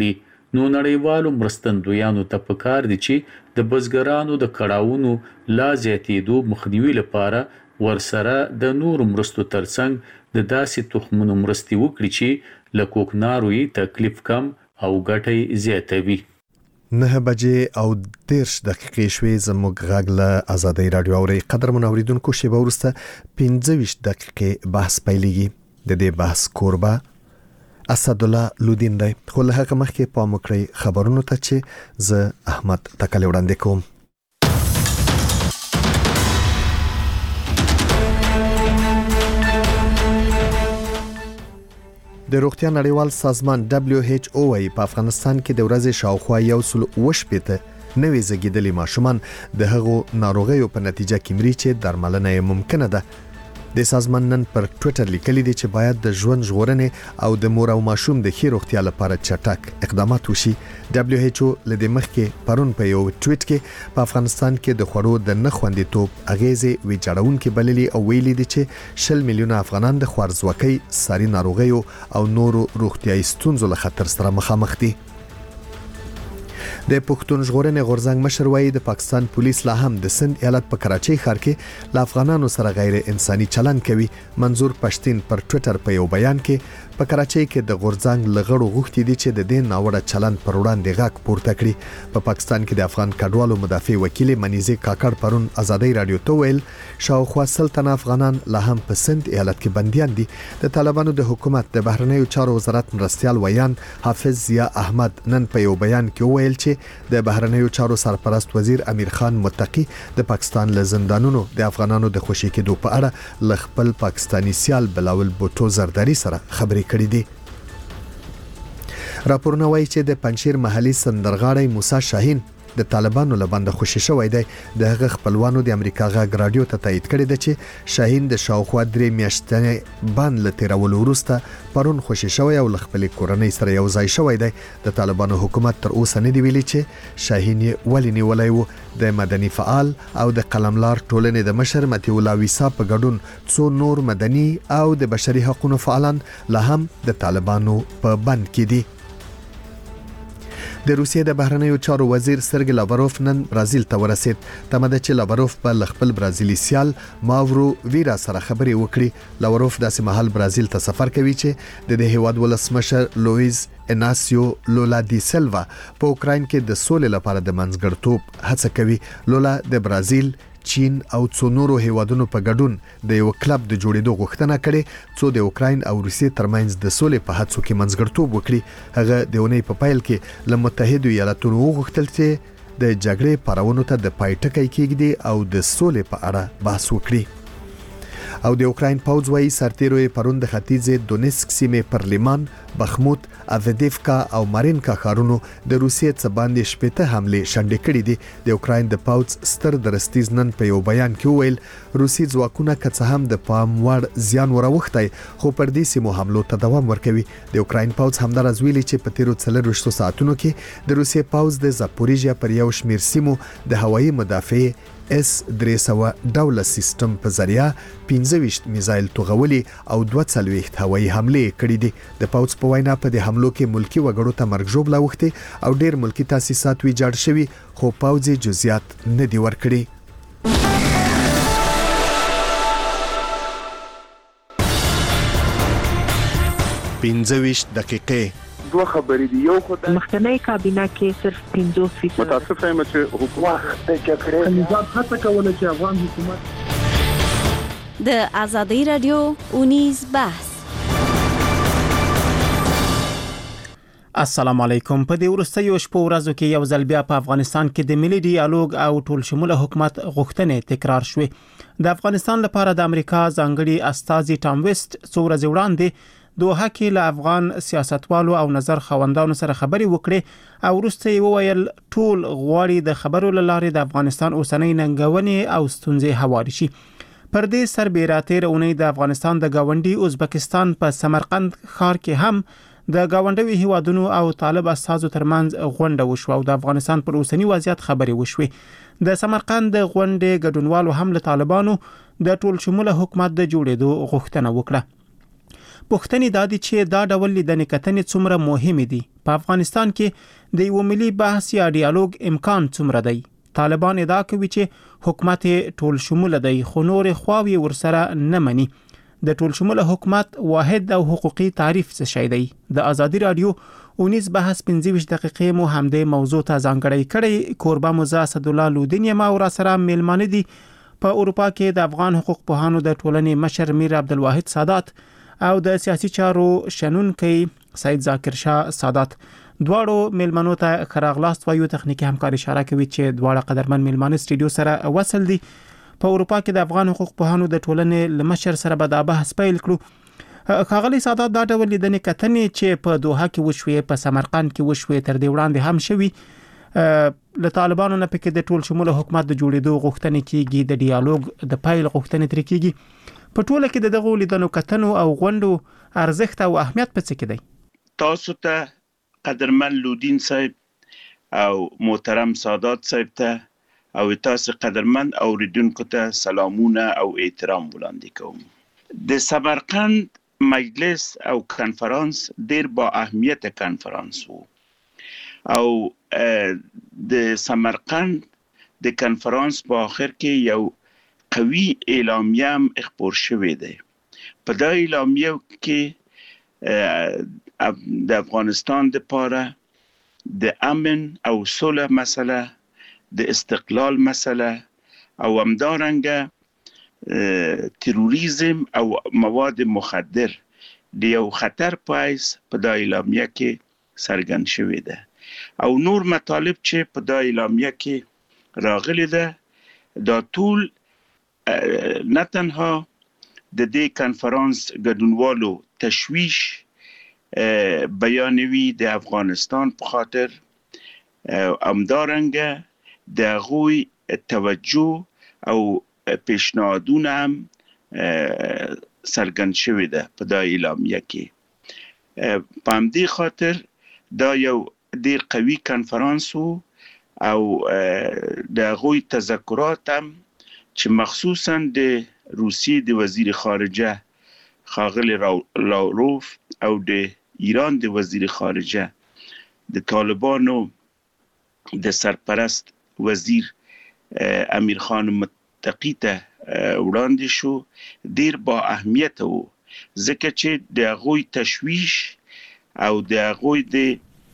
نو نړیوالو مرستندویانو ته پکار دي چې د بزګرانو د کړاوونو لا زیاتېدو مخنیوي لپاره ورسره د نور مرستو ترڅنګ د داسې تخمونو مرستې وکړي چې له کوکناروي تکلیف کم او ګټه زیاتوي. نه بجې او دیرش دقیقې شوې زموږ غږ له آزادۍ رادیو اوري. قدر منوریدونکو شیبه وروسته پنځه ویشت دقیقې بحث پیلېږي. د دې بحث کوربه اسدالله لودین دی. خو له هغه مخکې پام وکړئ خبرونو ته چې زه احمد تکلی وړاندې کوم. د روغتیا نړیوال سازمان دبليو ایچ او وايي په افغانستان کې د ورځې شاوخوا یو سل وشپېته نوې زګیدلې ماشومان د هغو ناروغیو په نتیجه کې مري چې درملنه یې ممکنه ده. د سازمان نن پر ټوئیټر لیکلي دي چې باید د ژوند ژغورنې او د مور او ماشوم د ښې روغتیا لپاره چټک اقدامات وشي. دبليو ایچ او لدې مخکې پرون په یو ټویټ کې په افغانستان کې د خوړو د نه خوندیتوب اغیزې ویجاړونکې بللي او ویلي دي چې شل میلیونه افغانان د خوارځواکۍ، ساري ناروغیو او نورو روغتیايي ستونزو له خطر سره مخامخ دي. د پښتون ژغورنې غورځنګ مشر وایي د پاکستان پولیس لا هم د سند ایالت په کراچۍ ښار کې له افغانانو سره غیر انساني چلند کوي. منظور پښتين پر ټوئیټر په یو بیان کې په کراچۍ کې د غورځنګ لغړو غوښتي دي چې د دې ناوړه چلند پر وړاندې غاک پورته کړي. په پاکستان کې د افغان کډوالو مدافع وکیل منیزه کاکړ پرون آزادۍ رادیو ته ویل شاوخوا سلطنه افغانان لا هم په سند ایالت کې بنديان دي. د طالبانو د حکومت د بهرنیو چارو وزارت مرستيال ویان حافظ ضیا احمد نن په یو بیان کې ویل چې د بهرنیو چارو سرپرست وزیر امیر خان متقی د پاکستان له زندانونو د افغانانو د خوشي کېدو په اړه ل خپل پاکستانی سیال بلاول بوټو زرداری سره خبرې کړې دي. راپورونه وایي چې د پنځیر محلي سندرغاړی موسی شاهین د طالبانو له بند خوشي شوی دی. د هغه خپلوانو د امریکا غږ رادیو ته تایید کړی دی چې شاهین د شاوخوا درې میاشتې باندې له تیرولو وروسته پرون خوشي شوی او خپل کورنۍ سره یو ځای شوی دی. د طالبانو حکومت تر اوسه نه دی ویلي چې شاهین ولې نیولای وو. د مدني فعال او د قلملار ټولنې د مشر متي الله ویسا په ګډون څو نور مدني او د بشري حقوقو فعالان لا هم د طالبانو په بند کې دي. د روسیې د بهرنیو چارو وزیر سرګی لاوروف نن برازیل ته ورسید. تمه ده چې لاوروف په خپل برازیلي سیال ماورو ویرا سره خبرې وکړي. لاوروف داسې مهال برازیل ته سفر کوي چې د دې هیواد ولسمشر لوئیز اناسیو لولا دی سیلوا په اوکراین کې د سولې لپاره د منځګړتوب هڅه کوي. لولا د برازیل، چین او څو نورو هیوادونو په ګډون د یو کلب د جوړېدو غوښتنه کړې څو د اوکراین او روسیې ترمنځ د سولې په هڅو کې منځګړتوب وکړي. هغه د اونۍ په پیل کې له متحده ایالاتونو وغوښتل چې د جګړې پارونو ته د پای ټکی کېږدي او د سولې په اړه بحث وکړي. او د اوکراین پوځ وايي سرتیرو پرون د ختیځ دونیسک سیمې پر لیمان، بخموت، اویدیفکا او مارینکا ښارونو د روسیې څخه باندې شپږ حمله شنډې کړې دي. د اوکراین د پوځ ستر درستیز نن په یو بیان کې ویل روسي ځواکونه که څه هم د پام وړ زیان وروختای خو پر دې سیمو حملو ته دوام ورکوي. د اوکراین پوځ همدارز ویلي چې په تیرو څلرويشتو ساعتونو کې د روسي پوځ د زاپوریژیا پر یو شمیر سیمو د هوایي مدافع اس درې سوه ډوله سیستم په ذریعہ پنځه ویشت میزایل توغولي او دوه څلوېښت هوایي حمله کړې دي. د پوځ په وینا په دې حملو کې ملکی وګړو ته مرګ ژوبله وخته او ډیر ملکی تاسیسات ویجاړ شوي خو پوځي جزئیات نه دي ورکړي. پنځه ویشت دقیقې دوه خبرې دي. یو خو د مخکنی کابینه کې صرف پنځوس فیصد متاسفه یم چې حکومت د جګړې نظام هڅه کوله چې افغان حکومت د آزادۍ رادیو اونیز بحث. السلام علیکم. په دې ورستیو شپو ورځو کې یو ځل بیا په افغانستان کې د ملي ډیالوګ او ټول شموله حکومت غوښتنې تکرار شوې. د افغانستان لپاره د امریکا ځانګړي استازي ټام ویسټ څو ورځې وړاندې دوه کې له افغان سیاستوالو او نظر خوندانو سره خبرې وکړې او وروسته یې وویل ټول غواړي د خبرو له لارې د افغانستان اوسنۍ ننګونې او ستونزې هواري شي. پر دې سربېره تېره اونۍ د افغانستان د ګاونډي ازبکستان په سمرقند ښار کې هم د ګاونډي هیوادونو او طالب استازو ترمنځ غونډه وشوه او د افغانستان پر اوسنی وضعیت خبرې وشوې. د سمرقند د غونډې ګډونوالو هم له طالبانو د ټول شموله حکومت د جوړېدو غوښتنه وکړه. پوښتنې دا دي چې دا ډول لیدنې کتنې څومره مهمې دي. په افغانستان کې د یو ملي بحث یا ډیالوګ امکان څومره دی؟ طالبان ادعا کوي چې حکومت ټول شموله دی خو نور خواوی ورسره نه مني. د ټول شموله حکومت واحد او حقوقي تعریف څه شی دی؟ د ازادي رادیو اونیز بحث پنځه ویشت دقیقې مو همدې موضوع ته ځانګړی کړی. کوربه موزه اسدالله لودین یم او را سره میلمانه دي په اروپا کې د افغان حقوق پوهانو د ټولنې مشر میر عبدالواحد سادات او د سیاسي چارو شنونکي سید ذاکر شاه سادات. دواړو میلمنو ته خراغلاست وایو. تخنیکی همکار اشاره کوي چې دواړه قدرمن میلمانه سټډیو سره وصل دي. په اروپا کې د افغان حقوق پوهانو د ټولنې لمشر سره به دا بحث پیل کړو. ښاغلی سادات، دا ډول لیدنې کتنې چې په دوحه کې وشوې، په سمرقند کې وشوې، تر دې وړاندې هم شوي، له طالبانو نه پکې د ټول شموله حکومت د جوړېدو غوښتنې کیږي، د ډیالوګ د پیل غوښتنې ترې کیږي. په ټوله کې د دغو لیدنو کتنو او غونډو ارزښت او اهمیت په څه کې دی؟ تاسو ته قدرمن لودین صاحب او محترم سادات صاحب ته او تاسو قدرمن اوریدونکو ته سلامونه او احترام وړاندې کوم. د سمرقند مجلس او کنفرانس ډیر با اهمیت کنفرانس وو او د سمرقند د کنفرانس په اخر کې یو قوي اعلامیه هم خپور شوې ده. په دا اعلامیه کې د افغانستان د پاره د امن او صلح مسله، د استقلال مسله او همدارنګه تروریزم او مواد مخدر د یو خطر پایس په دا اعلامیه کې څرګند شوی ده او نور مطالب چې په دا اعلامیه کې راغلي ده. دا ټول نه تنها د دې کنفرانس ګډونوالو تشویش بیانوي د افغانستان په خاطر، همدارنګه د هغوی توجه او پیشنهادونه هم څرګند شوی ده په دا اعلامیه کې. په همدې خاطر دا یو ډیر قوي کنفرانس وو او د هغوی تذکرات هم چې مخصوصا د روسیې د وزیر خارجه ښاغلی لاوروف او د ایران د وزیر خارجه د طالبانو د سرپرست وزیر امیر خان متقی ته وړاندې شو. ډیر با اهمیت وو ځکه چې د هغوی تشویش او د هغوی د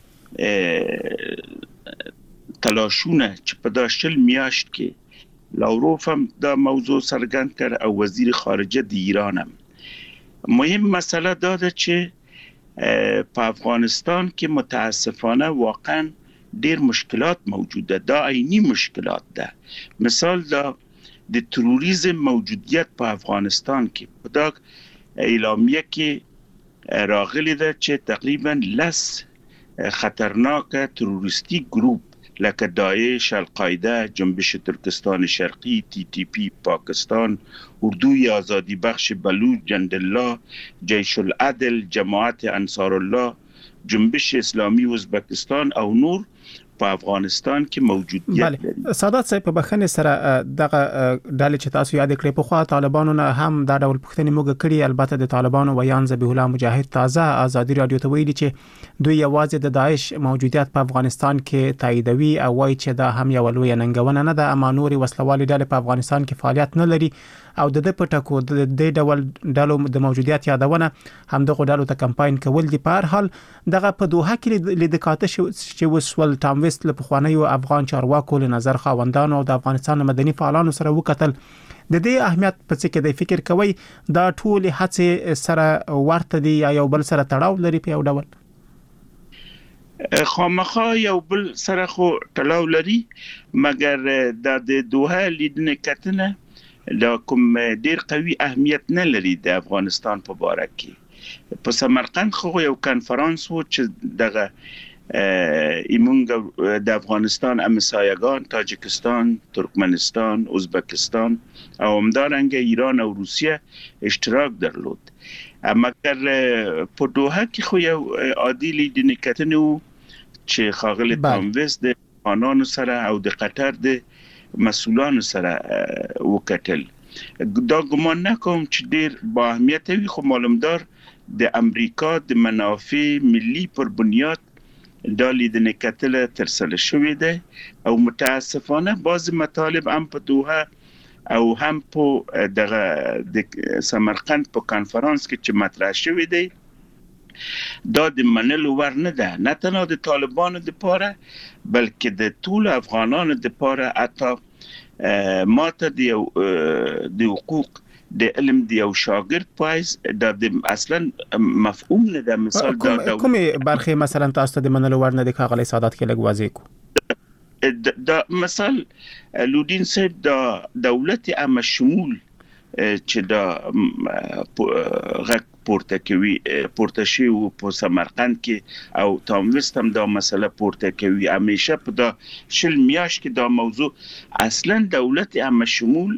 تلاشونه چې په دا شل میاشت کې لاوروف هم دا موضوع څرګند کړ او وزیر خارجه د ایران هم. مهم مسئله دا ده چې په افغانستان کې متاسفانه واقعا ډیر مشکلات موجوده. دا عینی مشکلات ده. مثال دا د تروریزم موجودیت په افغانستان کې په دا اعلامیه کې راغلی ده چې تقریبا لس خطرناک تروریستی گروپ لکه داعش، القاعده، جنبش ترکستان شرقی، تی تی پی پاکستان، اردوی آزادی بخش بلوچ، جندالله، جیش العدل، جماعت انصار الله، جنبش اسلامی ازبکستان او نور په افغانستان کې موجودیت لري. سادات صاحب، په بخښنې سره دغه ډلې چې تاسو یاد کړې په خوا طالبانو نه هم دا ډول پوښتنې موږ کړي. البته د طالبانو ویان ذبیح الله مجاهد تازه ازادي رادیو ته ویلي چې دوی یوازې د داعش موجودیت په افغانستان کې تاییدوي او وایي چې دا هم یو لوی ننګونه نه ده، اما نورې وسلوالې ډلې په افغانستان کې فعالیت نه لري او د دې په ټکو د دې ډول ډلو د موجودیت یادونه هم دغه ډلو ته کمپاین کول دي. په هر حال دغه په دوحه کې لیدکاته چې وسول ټام ویسټ له پخوانیو افغان چارواکو له نظر خاوندانو او د افغانستان مدني فعالانو سره وکتل. د دې اهمیت په څه کې د فکر کوي دا ټول هڅه سره ورته دي یا یو بل سره تړاو لري په یو ډول؟ خامخا یو بل سره خو تړاو لري، مګر د دوحه لیدنې کتنه دا کوم ډیر قوي اهمیت نه لري د افغانستان په باره کې. په سمرقند خو یو کنفرانس وو چې دغه ایمونګ د افغانستان همسایگان تاجکستان، ترکمنستان، ازبکستان او همدارنګه ایران او روسیه اشتراک درلود. مګر په دوحه کې خو یو عادي لیدنې کتنه وو چې ښاغلی ټام ویسټ د افغانانو سره او د قطر د مسؤلانو سره وکتل. دا ګمان نکوم چې ډیر با اهمیت وي، خو معلومدار د امریکا د منافع ملي پر بنیاد دا لیدنه کتل ترسره شوی دی او متاسفانه بعض مطالب هم په دوحه او هم په دغه د سمرقند په کانفرنس کې چې مطرح شوی دی دا د منلو ور نه ده، نه تنها د طالبانو د پاره بلکې د ټول افغانانو د پاره. حتی ماته د یو د حقوق د علم د یو شاګرد پایز د اصلا مفهوم نه ده. مثال دا کومه برخه مثلا تاسو د منلو ور نه د کاغلی سعادت کې لګ واضح کو دا مثال لودین صاحب دا دولت عام شمول چې دا غږ پورته کوي پورته شي او په سمرقند کې او تاموست هم دا مسله پورته کوي. همیشه په دا شل میاش کې دا موضوع اصلا دولت عام شمول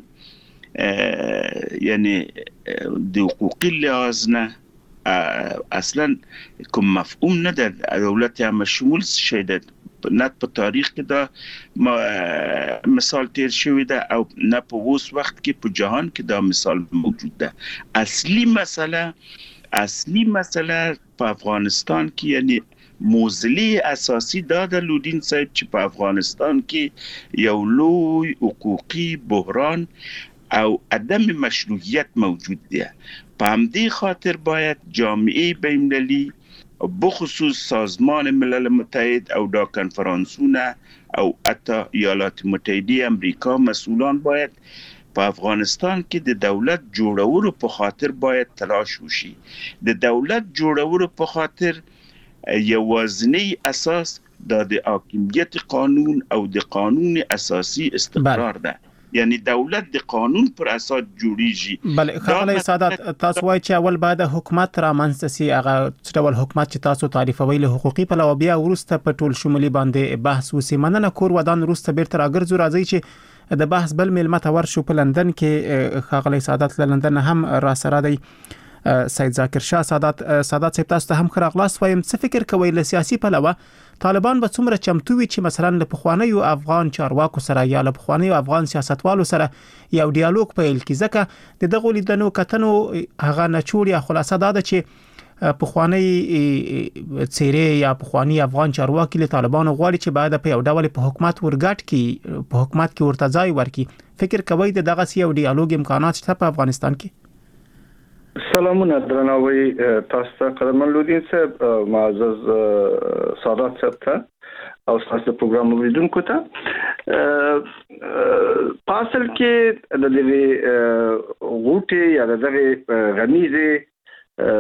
یعنی د حقوقي لحاظ نه اصلا کوم مفهوم نه ده. دولت عام شمول شي ده نه په تاریخ کې دا مثال تیر شوی ده او نه په اوس وخت کې په جهان کې دا مثال موجود ده. اصلي مسله اصلي مسله په افغانستان کې یعنی موزلی اساسی دا د لودین صاحب چې په افغانستان کې یو لوی حقوقي بحران او عدم مشروعیت موجود دی. په همدې خاطر باید جامعه بین‌المللی بخصوص سازمان ملل متحد او دا کنفرانسونه او حتی ایالات متحده امریکا مسئولان باید په افغانستان کې د دولت جوړولو په خاطر باید تلاش وشي. د دولت جوړولو په خاطر یوازینی اساس د حاکمیت قانون او د قانون اساسی استقرار ده. یعنی دولت د قانون پر اساس جوړیږي. بله خلای سعادت تاسو وایي چې اول بعد حکومت را منځ سي هغه ډول حکومت چې تاسو تعریفوي له حقوقي پلوه بیا ورسته په ټول شمولي باندې بحث وسی. مننه کور ودان ورسته بیرته راګرځو راځي چې د بحث بل ملمت ورشو په لندن کې خلای سعادت له لندن هم را سره دی سید ذاکر شاه. سعادت سعادت صاحب تاسو ته هم خراغلاس وایم څه فکر کوي له سیاسي پلوه طالبان به څومره چمتو وي چې مثلا له پخوانیو افغان چارواکو سره یا له پخوانیو افغان سیاستوالو سره یو ډیالوګ پیل کړي؟ ځکه د دغه لیدنو کتنو هغه نچوړ یا خلاصه دا ده چې پخوانی څیرې یا پخوانی افغان چارواکي له طالبانو غواړي چې بعد په یو ډول په حکومت ورګټ کې په حکومت کې ورته ځای ورکړي. فکر کوي د دغه یو ډیالوګ امکانات شته په افغانستان کې؟ سلامونه درناوي تاسو ته قدرمن لودین صاحب، معزز سعادت صاحب ته او تاسو پروګرام اوریدونکو ته. پاسل کې د دې غوټي یا د دغه غمیزه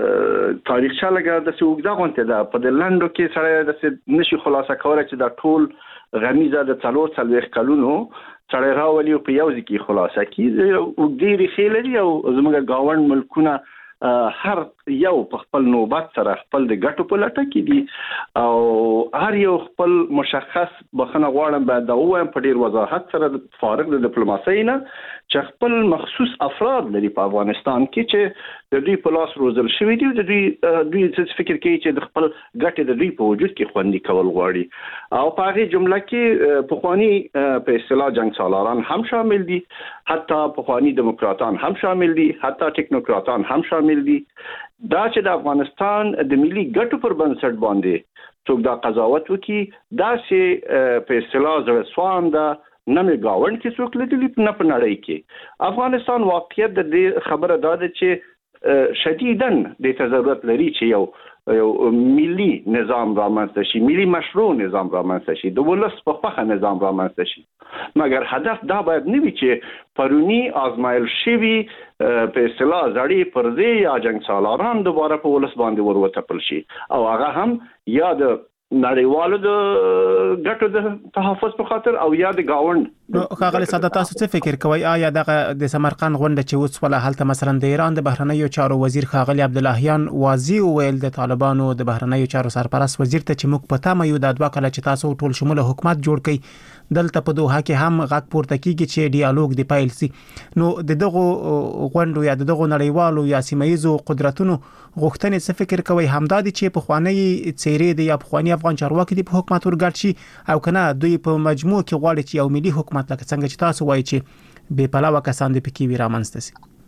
تاریخچه لګا د سوګدا غونته ده په د لندو کې سره د نشي خلاصه کولای چې د ټول غمیزه د څلور څلويخ کلونو سره راولي په یو ځکه خلاصه کیږي او ډېری خلک او زموږ گاوند ملکونه هر یو په خپل نوبت سره خپل د ګټو په لټه کې دي او هر یو خپل مشخص بخنه غواړم بعد دا وایم په ډیر وضاحت سره فارغ د ډیپلوماسۍ نه چې خپل مخصوص افراد لري په افغانستان کې چې د دوی په لاس روزل شوی دي د دوی دوی څه فکر کوي چې د خپل ګټې د دوی په وجود کې خوندي کول غواړي او په هغه جمله کې په خواني په اصطلاح جنگ سالاران هم شامل دي، حتی په خواني دموکراتان هم شامل دي، حتی ټیکنوکراتان هم شامل دي. دا چې د افغانستان د ملي ګټو پر بنسټ باندې څوک دا قضاوت وکي دا چې په اصطلاح زړه سوان ده نه مې گاوند کې څوک لیدلی نه په نړۍ کې. افغانستان واقعیت د دې خبره دا ده چې شدیداً د ضرورت لري چې یو یو ملي نظام رامنځته شي، ملي مشروع نظام رامنځته شي، د ولس په خوښه نظام رامنځته شي. مګر هدف دا باید نه وي چې پرونی آزمایل شوي په اصطلاح زړې پردې یا جنگ سالاران دوباره په ولس باندې وروتپل شي او هغه هم یا د نړیوالو د ګټو د تحفظ په خاطر او یا د گاوند. نو خاغلی ساده تاسو څه فکر کوئ؟ آیا دغه د سمرقند غونډه چې اوس ولا حالت مثلا د ایران د بهرنیو چارو وزیر خاغلی عبداللهیان واضح ویل د طالبانو د بهرنیو چارو سرپرست وزیر ته چې موږ پته مې یو د دوه کله چې تاسو ټول شموله حکومت جوړ کړئ دلته په دوحه کې هم غږ پورته کیږي چې ډیالوګ دی پایل سي. نو د دغه غونډو یا د دغه نړیوالو یا سیمایي قدرتونو غوښتنې څه فکر کوي؟ همدادي چې په خوانی څیرې دی یا په خوانی افغان چارواکي دی په حکومت ورګټ شي او کنه دوی په مجموع کې غواړي چې یو ملي حکومت لکه څنګه چې تاسو وایي چې بې پلاوه کسان د پکې وی رامنځته سي؟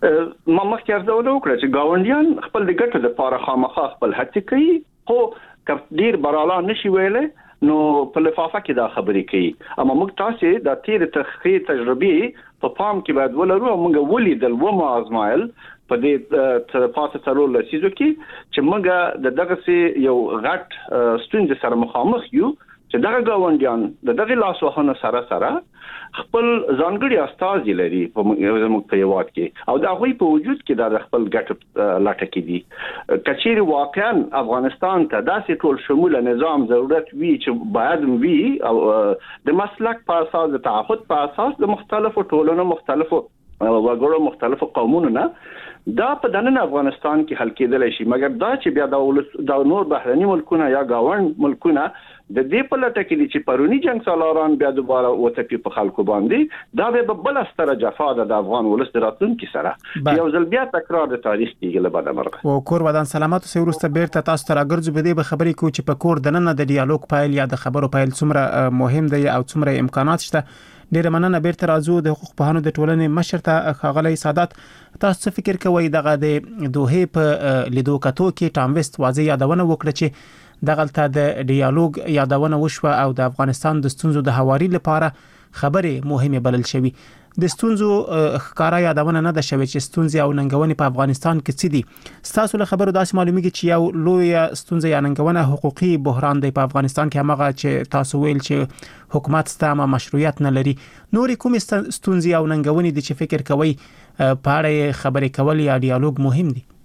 ما مخکې ارزونه وکړه چې گاونډیان خپل د ګټو لپاره خامخا خپل هڅې کوي، خو که ډیر براله نشي ویلې نو په لفافه کې دا خبرې کوي. اما موږ تاسو د تیر تحقیق تجربه په پام کې باید ولرو او موږ ولیدل و ما ازمایل په دې پاسه ترول لسیزو کې چې موږ د دغه سي یو غټ ستونزې سره مخامخ یو چې دغه گاونډیان د دغه لاسوهنه سره سره خپل ځانګړي استازي لري په موږ په یواد کې او دا غوي په وجود کې د خپل ګټ لاټه کې دي. کچېری واقعا افغانستان ته داسې ټول شموله نظام ضرورت وی چې باید وی او د مسلک په اساس د تعهد په اساس د مختلفو ټولنو مختلفو وګړو مختلفو قومونو نه دا په دننه افغانستان کې حل کېدل شي، مګر دا چې بیا د د نور بهرني ملکونه یا گاوند ملکونه د دې په لټه کې چې پرونی جنگ سالاران بیا دوباره وتپی په خلکو باندې دا به بل ستره جفا د افغان ولس راتلونکي سره یو ځل بیا تکرار د تاریخ کېږي له بعد مرغه. او کور ودان سلامات سه ورسته بیرته تاسو ته راګرځو به دې به خبرې کو چې په کور دننه د ډیالوګ پایل یا د خبرو پایل څومره مهم دی او څومره امکانات شته. ډیره مننه بیرته راځو د حقوق پوهانو د ټولنې مشر ته ښاغلی سادات. تاسو فکر کوئ دغه د دوه په لیدو کتو کې ټام ویسټ واضح یادونه وکړه چې دغلته د ډیالوګ یادونه وشوه او د افغانستان د ستونزو د هواري لپاره خبرې مهمه بلل شوی. د ستونزو ښکارا یادونه نه ده شوی چې ستونزې او ننګونې په افغانستان کې څه دي. تاسو له خبرو داسې معلومیږي چې یو لوی ستونزه یا ننګونه حقوقي بحران دی په افغانستان کې، هغه چې تاسو ویل چې حکومت ستامه مشروعیت نه لري. نور کوم ستونزې او ننګونې دي چې فکر کوي په اړه خبرې کول یا ډیالوګ مهم دي؟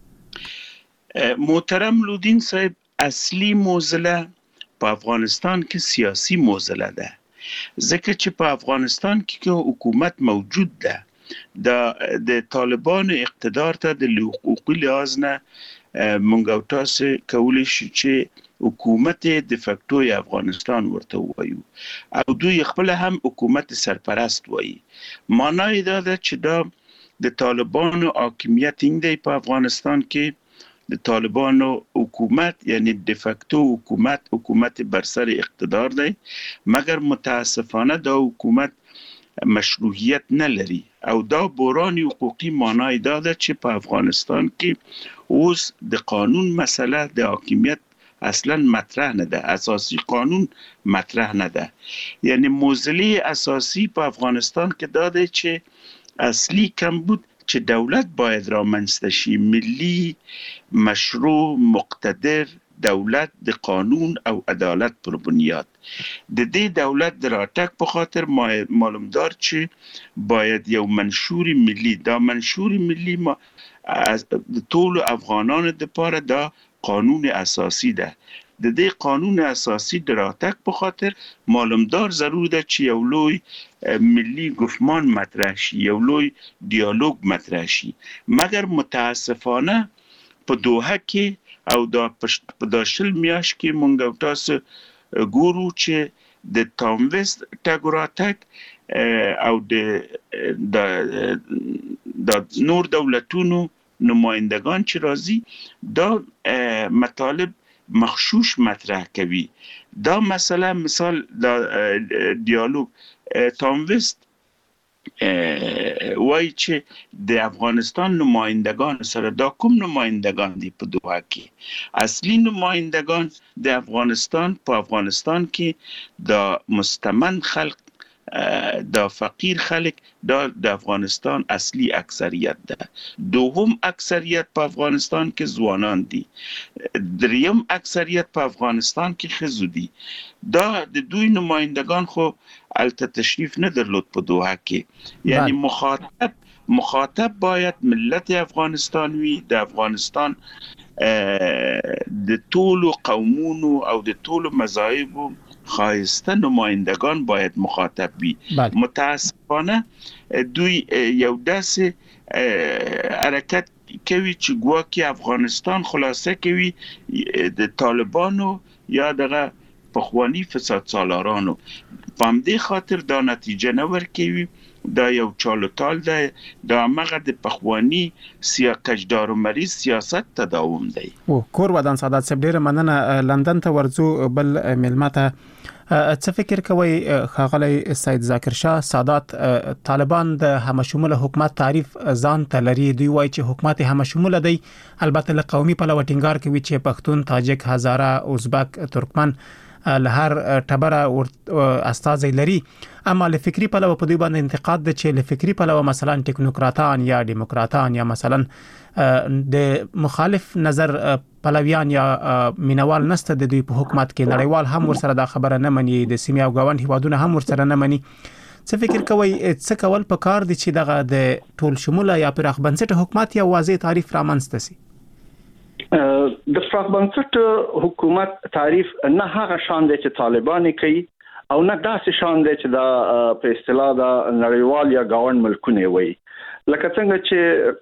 محترم لودین صاحب، اصلي موزله په افغانستان کې سیاسي موزله ده، ځکه چې په افغانستان کې حکومت موجود ده. د د طالبانو اقتدار ته د حقوقي لحاظ نه مونږ او تاسو کولی شو چې حکومت د فکټو افغانستان ورته وایو او دوی خپل هم حکومت سرپرست وایي. معنی دا ده چې دا د طالبانو حاکمیت دی په افغانستان کې. د طالبانو حکومت یعنی د فکټو حکومت حکومت بر سر اقتدار دی، مګر متاسفانه دا حکومت مشروعیت نه لري او دا بحران حقوقي معنی دا ده چې په افغانستان کې اوس د قانون مسله د حاکمیت اصلا مطرح نه ده، اساسی قانون مطرح نه ده. یعنی موضوع اساسی په افغانستان کې دا ده چې اصلي کمبود چې دولت باید رامنځته شي، ملی مشروع مقتدر دولت د قانون او عدالت پر بنیاد. د دې دولت د راتګ په خاطر معلومدار چې باید یو منشور ملی، دا منشور ملی ما د ټول افغانانو لپاره دا قانون اساسی ده. د دې قانون اساسی د راتګ په خاطر معلومدار ضرور ده چې یو لوی ملی گفتمان مطرح شي، یو لوی دیالوگ مطرح شي. مګر متاسفانه په دوحه کې او دا په داشل میاش کې مونږ او تاسو ګورو چې د ټام ویسټ ټاګ راتګ او د د نور دولتونو نمایندگان چې راځي دا مطالب مخشوش مطرح کوي. دا مسئله مثال دا دیالوگ ټام ویسټ وای چې د افغانستان نمایندگان سره دا کوم نمایندگان دي په دوحه کې؟ اصلي نمایندگان د افغانستان په افغانستان کې دا مستمن خلق، دا فقیر خلق، دا د افغانستان اصلي اکثریت ده. دوم اکثریت په افغانستان کې ځوانان دي. دریم اکثریت په افغانستان کې ښځو دي. دا د دوی نمایندگان خو البته تشریف نه درلود په دوحه کې. یعنی مخاطب مخاطب باید ملت افغانستان وي، د افغانستان د ټولو قومونو او د ټولو مذاهبو خایسته نمایندگان باید مخاطب وي. متاسفانه دوی یو داسې حرکت کوي چې ګواکې افغانستان خلاصه کوي د طالبانو یا دغه پخوانی فساد سالارانو. په همدې خاطر دا نتیجه نه ورکوي دا یو چالوتال ده دا مغه د پخوانی سیا کجدار و مریض سیاست تداوم دی. او کور ودان سعادت صاحب ډیره مننه. لندن ته ورځو بل ملمته څه فکر کوي ښاغلی سید ذاکر شاه سادات طالبان د همشموله حکومت تعریف ځان ته لري؟ دوی وایي چې حکومت همشموله دی، البته له قومي پلوه ټینګار کوي چې پښتون، تاجک، هزاره، ازبک، ترکمن له هر ټبره استازي لري، اما له فکری پلوه په دوی باندې انتقاد ده چې له فکری پلوه مثلا ټیکنوکراتان یا دیموکراتان یا مثلا د مخالف نظر پلویان یا مینوال نسته د دوی په حکومت کې. نړیوال هم ورسره دا خبره نه مني، د سیمه او ګاونډ هیوادونه هم ورسره نه مني. څه فکر کوي څه کول پکار دي چې دغه د ټول شموله یا پراخ بنسټه حکومت یا واضح تعریف رامنځته شي؟ د پراخ بنسټ حکومت تعریف نه هغه شان دی چې طالبان کوي او نه داسې شان دی چې دا په اصطلاح د نړیوال یا ګاونډ ملکونه وي. لکه څنګه چې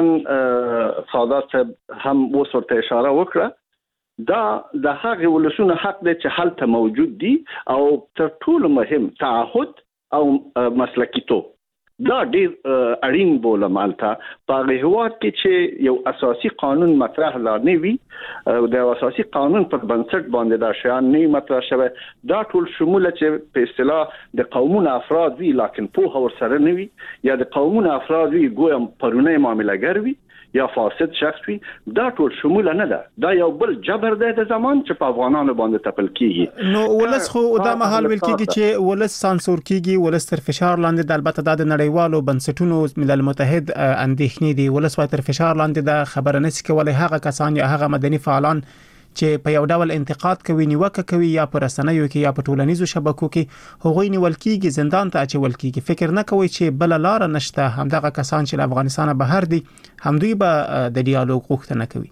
قدرمن سادات هم اوس ورته اشاره وکړه، دا د هغه ولسونو حق دی چې هلته موجود دي او تر ټولو مهم تعهد او مسلکیتوب دا ډیر اړین بولم. مالته په هیواد کې چې یو اساسي قانون مطرح لا نه وي، د اساسي قانون پر بنسټ باندې دا شیان نه مطرح شوی، دا ټول شموله چې په اصطلاح د قومونو افراد وي لکه په هور سره نه وي، یا د قومونو افراد وي ګویم پرونه معاملهګر وي یا فاسد شخص وي، دا ټول شموله نه ده. دا یو بل جبر دی د زمان چې په افغانانو باندې تپل کیږي. نو ولس خو دا مهال ویل کیږي چې ولس سانسور کیږي، ولس تر فشار لاندې د البته د نړیوالو بنسټونو ملل متحد اندېښنې دي، ولس وايي تر فشار لاندې دا خبره نشي کولای هغه کسان یا هغه مدني فعالان چې په یو ډول انتقاد کوي، نیوکه کوي یا پر رسنیو کې یا په ټولنیزو شبکو کې هغوی نیول کیږي، زندان ته اچول کیږي. فکر نه کوي چې بل لار نشته همدغه کسان چې له افغانستان بهر دي هم دوی به د ډیالوګ غوښتنه کوي؟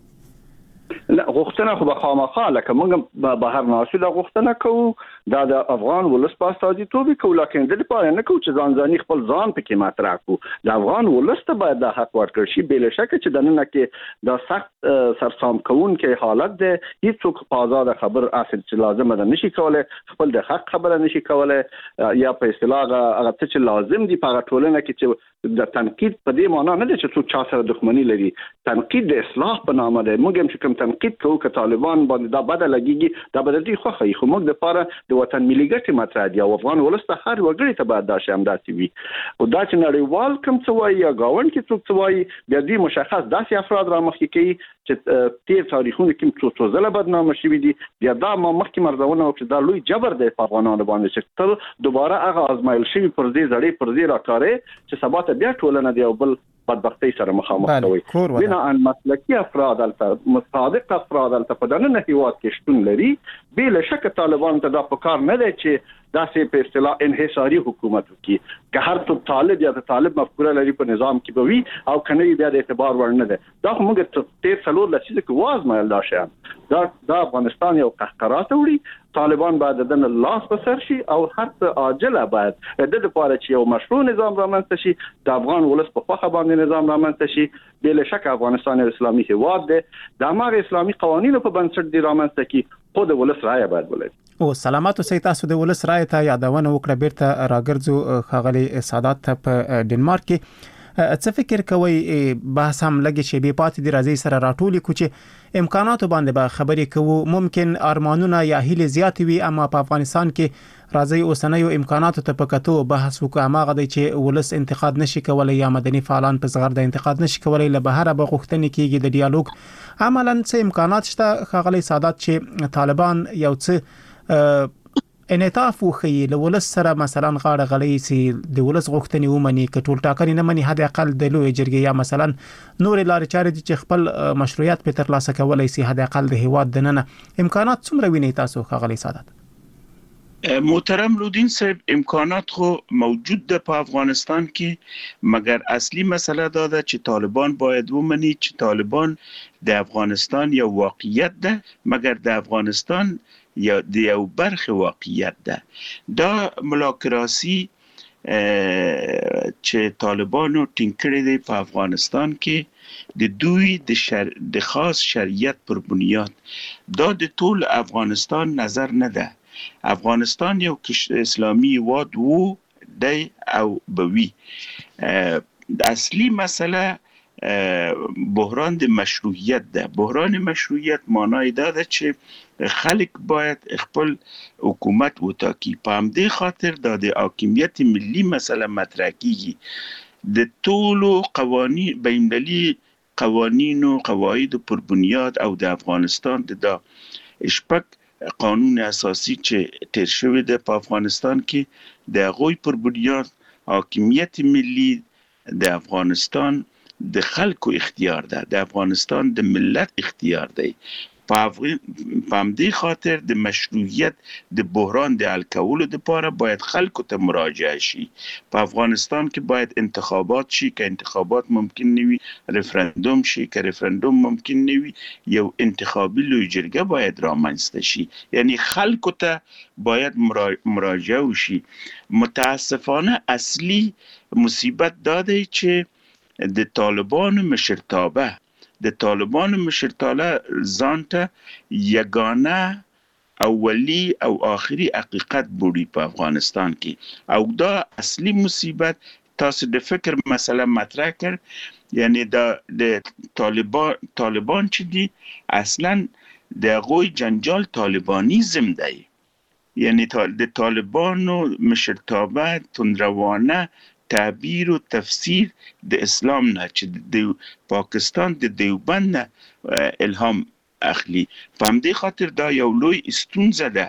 لا غوښتنه خو به خامخا لکه موږ بهر ناسو د غوښتنه کوو، دا د افغان ولس په استازیتوب کوي، لکه د لپاره نه کوو چې ځان ځاني خپل ځان پکې مطرح کوو. د افغان ولس ته باید د حق ورکړل شي. بل شک چې د نن کې د سخت سرسام کوون کې حالت ده، هیڅوک په آزاد خبر اصل چې لازم ده نشي کولای، خپل د حق خبره نشي کولای، یا په اصطلاح هغه چې لازم دي په ټولنه کې چې د تنقید په دې معنی نه ده چې څوک چا سره دښمنی لري. تنقید د اصلاح په نامه ده. موږ هم چې کوم تنقید کوو که طالبان باندې دا بده لګيږي، دا بده دي خو خو موږ د لپاره د وطن ملي ګټې مطرح دي او افغان ولس ته هر وګړي ته باید دا شی همداسې وي. او دا چې نړیوال کوم څه وایي یا ګاونډ کې څوک څه وایي، بیا دوی مشخص داسې افراد را مخکې کوي چې تیر تاریخونه کې څو څو ځله بدنامه شوي دي. بیا دا ما مخکې مرزونه وکړي دا لوی جبر دی په افغانانو باندې چې تل دوباره هغه آزمایل شوي پر دې زړې پر دې راکارې چې سبا ته بیا ټولنه دی او بل بدبختی سره مخامخ کوي. بنا ان مسلکی افراد البته مصادق افراد البته په دغه هیواد کې شتون لري. بل شک طالبان ته دا پکار نه دی چې داسې په اصطلاح انحصاري حکومت وکړي، که هر څو طالب یا طالب مفکوره لري په نظام کې به وي او کنه بیا د اعتبار وړ نه ده. دا خو موږ ته تیر څلور لسیزه کې وازمایل دا شیان. دا د افغانستان یو قهقرات وړي. طالبان باید د لاس په سر شي او هر څه عاجله باید د لپاره چې یو مشروع نظام رامنځته شي، د افغان ولس په خوخه باندې نظام رامنځته شي. بل شک افغانستان اسلامي هیواد دی، د هغه اسلامي قوانینو په بنسټ دی رامنځته کی خود ولس رائے باید ولري. او سلامات اوسئ. تاسو د ولس رائے ته یادونه وکړه. بیرته راګرځو ښاغلي سادات ته په ډنمارک کې څه فکر کوي بحث هم لګي چې بې پاتې دی راځي سره راټولې کو چې امکاناتو باندې به خبرې کوو، ممکن ارمانونه یا هیله زیات وي، اما په افغانستان کې راځي اوسنیو امکاناتو ته پکاتو بحث وکړو. هغه دی چې ولس انتقاد نشي کولای یا مدني فعالان په صغر د انتقاد نشي کولای، له بهره به غوښتنې کیږي د ډیالوګ. عملاً څه امکانات شته ښاغلي سادات چې طالبان یو څه انعطاف وخی له ولس سره مثلا غاړه غړی سي د ولس غوښتنې ومني، که ټول ټاکنې نه مني حد اقل د لوی جرګې یا مثلا نور لارې چارې چې خپل مشروعیت په ترلاسه کولای سي حد اقل د هیواد دننه امکانات څومره ویني تاسو ښاغلي سادات؟ محترم رودین صاحب، امکانات خو موجود ده په افغانستان کې، مگر اصلي مسله دا ده چې طالبان باید ومني چې طالبان د افغانستان یو واقعیت ده، مگر د افغانستان یا د یو برخه واقعیت ده. دا ملاکراسی چې طالبانو ټینګ کړی دی په افغانستان کې د دوی د شر... د خاص شریعت پر بنیاد، دا د ټول افغانستان نظر نه ده. افغانستان یو اسلامي هیواد وو دی او بوي. اصلي مسله بحران د مشروعیت ده. بحران مشروعیت معنی دا ده چې خلک باید خپل حکومت وټاکي. په همدې خاطر دا د حاکمیت ملي مسله مطرح کیږي. د ټولو قوانین بین‌المللي قوانین او قواعد پر بنیاد او د افغانستان د دا شپږ قانون اساسي چې تیر شوی دی په افغانستان کې د هغوی پر بنیاد حاکمیت ملي د افغانستان د خلکو اختیار ده، د افغانستان د ملت اختیار دی. په همدې خاطر د مشروعیت د بحران د حل کولو لپاره باید خلکو ته مراجعه شي. په افغانستان کې باید انتخابات شي، که انتخابات ممکن نه وي ریفرندوم شي، که ریفرندوم ممکن نه وي یو انتخابي لوی جرګه باید رامنځته شي. یعنی خلکو ته باید مراجعه وشي. متاسفانه اصلي مصیبت دا دی چې د طالبانو مشرتابه د طالبانو مشرتابه ځان ته یگانه اولی او آخری حقیقت بوړي په افغانستان کې، او دا اصلي مصیبت. تاسو د فکر مسله مطرح کړ، یعنی دا د طالبان طالبان چې دي اصلا د هغوی جنجال طالبانیزم دی. یعنی د طالبانو مشرتابه تندروانه تعبیر و تفسیر د اسلام نه چې د پاکستان د دیوبند نه الهام اخلي. په همدې خاطر دا یو لوی ستونزه ده.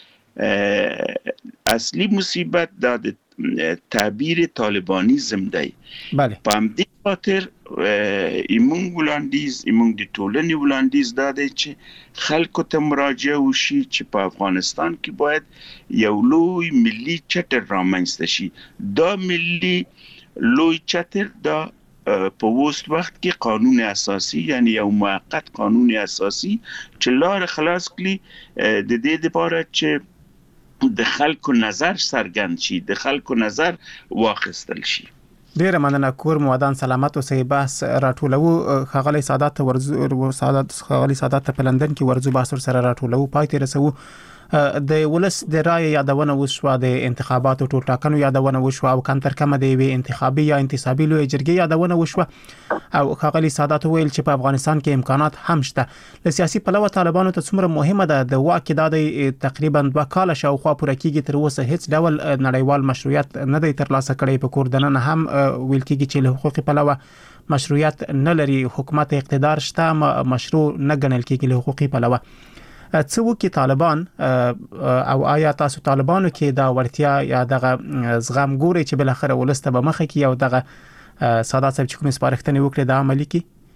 اصلي مصیبت دا د تعبیر طالبانیزم دی. بله. په همدې خاطر ایمون وړاندیز ایمون د ټولنې وړاندیز دا دی چې خلکو ته مراجعه وشي چې په افغانستان کې باید یو لوی ملي چتر رامنځته شي. دا ملي لوی چتر دا په وست وخت کې قانون اساسي، یعنی یو موقت قانون اساسي چې لار خلاص کړي د دې لپاره چې د خلکو نظر څرګند شي، د خلکو نظر واخیستل شي. ډیره مننه. کور مودان سلامت اوسئ. بحث راټولو خغلی سادات ورزو سادات خغلی سادات په لندن کې ورزو بحث سره راټولو پای ته رسو. د ولس د رای یادونه وشوه، د انتخاباتو ټول ټاکنو یادونه وشوه، او کم تر کمه د یوې انتخابي یا انتصابي لوی جرګې یادونه وشوه. او خغلی سادات ویل چې په افغانستان کې امکانات هم شته. له سیاسي پلوه طالبانو ته څومره مهمه ده د واک د تقریبا دوه کال شاوخوا پوره کیږي، تر اوسه هیڅ ډول نړیوال مشروعیت نه دی ترلاسه کړی. په کور دننه هم ویل کیږي چې له حقوقي پلوه مشروعیت نه لري، حکومت اقتدار شته مشروع نه ګڼل کیږي له حقوقي پلوه. څه وکړي طالبان، او آیا تاسو طالبانو کې دا ورتیا یا دغه زغم ګوري چې بل اخر ولسته به مخه کې او دغه سادات صاحب چې کوم سپارښتنې وکړي د عملي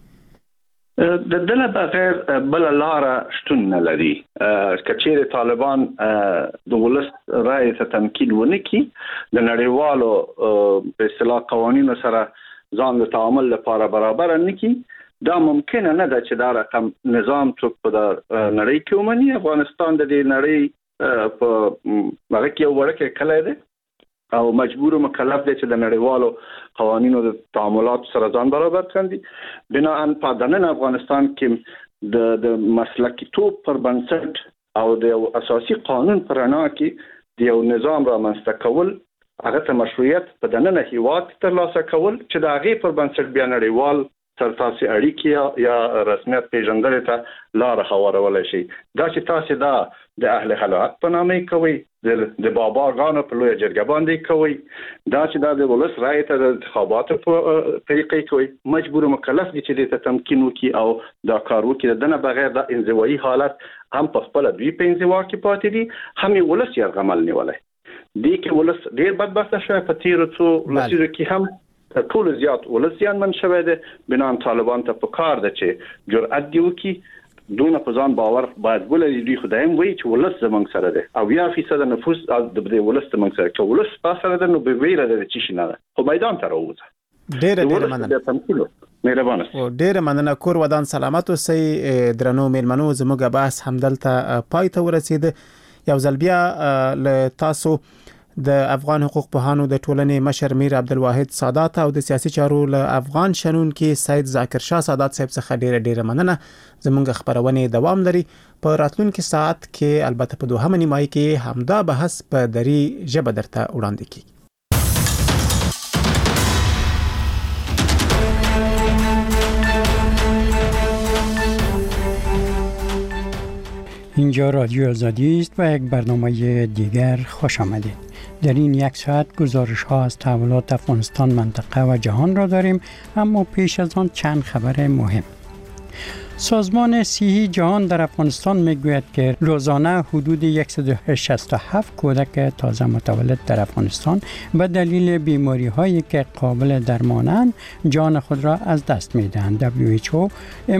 کې؟ د دله بغیر بل لار شتون نه لري. کچېره طالبان د ولس رائے ته تمکین ونه کی، د نړیوالو په اصطلاح قوانینو سره ځان د تعامل لپاره برابر نه کی، دا ممکن نه ده چې دا رقم نظام څوک په نړۍ کې ومني. افغانستان د دې نړۍ په هغه کې یو وړکه کلی دی او مجبور و مکلف دی چې د نړیوالو قوانینو د تعاملات سره ځان برابر کړي. بناء په دننه افغانستان کې د د مسلکي توپ پر بنسټ او د اساسي قانون پر رڼا کې د یو نظام رامنځته کول، هغه ته مشروعیت په دننه هیواد ترلاسه کول چې د هغې پر بنسټ بیا نړیوال سرتاسي اړیکې یا رسمیت پیژندل ته لار هوارولای شي. دا چې تاسو دا د اهل حلات په نامه کوي، د بابا غانو په لوی جرګه باندې کوي، دا چې دا د ولس رائے ته د انتخاباتو په طریقې کوي، مجبور مکلف دي چې د تمکین وکي او دا کار وکي. دنه بغیر د انزوایي حالت هم په خپل دوی په انزوا کې پاتې دي، هم ولس یې غمل نیولای دي کې ولس ډیر بدبخته شوی. په تیرو څو لسیزو کې هم ټول زیات ولسیان من شوی دی. بنان طالبان ته پکار ده چې جرأت دی وکي، دونه په ځان باور باید ولري. دوی خدایم وایي چې ولس زمونږ سره دی او یا فیصد نفوس د دې ولس زمونږ سره، چې ولس په سره ده نو به ویره ده چې شي نه خو میدان ته راوځي. ډېر ډېر مننه. مهربانه. ډېر مننه. کور ودان سلامت اوسئ. درنو میلمنو، زموږ بحث همدلته پای ته ورسید. یو ځل بیا له تاسو د افغان حقوق پوهانو د ټولنې مشر میر عبدالواحد سادات او د سیاسي چارو له افغان شنونکي سید ذاکر شاه سادات صاحب څخه ډیره ډیره مننه. زموږ خبرونه دوام لري. په راتلونکي ساعت کې البته په دوهمه نیمایي کې همدا بحث په دری ژبه درته وړاندې کیږي. اینجا رادیو آزادی است و یک برنامه دیگر خوش آمدید. در این یک ساعت گزارش ها از تحولات افغانستان، منطقه و جهان را داریم، اما پیش از آن چند خبر مهم. سازمان صحی جهان در افغانستان میگوید که روزانه حدود صد و شصت و هفت کودک تازه متولد در افغانستان به دلیل بیماری هایی که قابل درمانند جان خود را از دست میدهند. دبلیو اچ او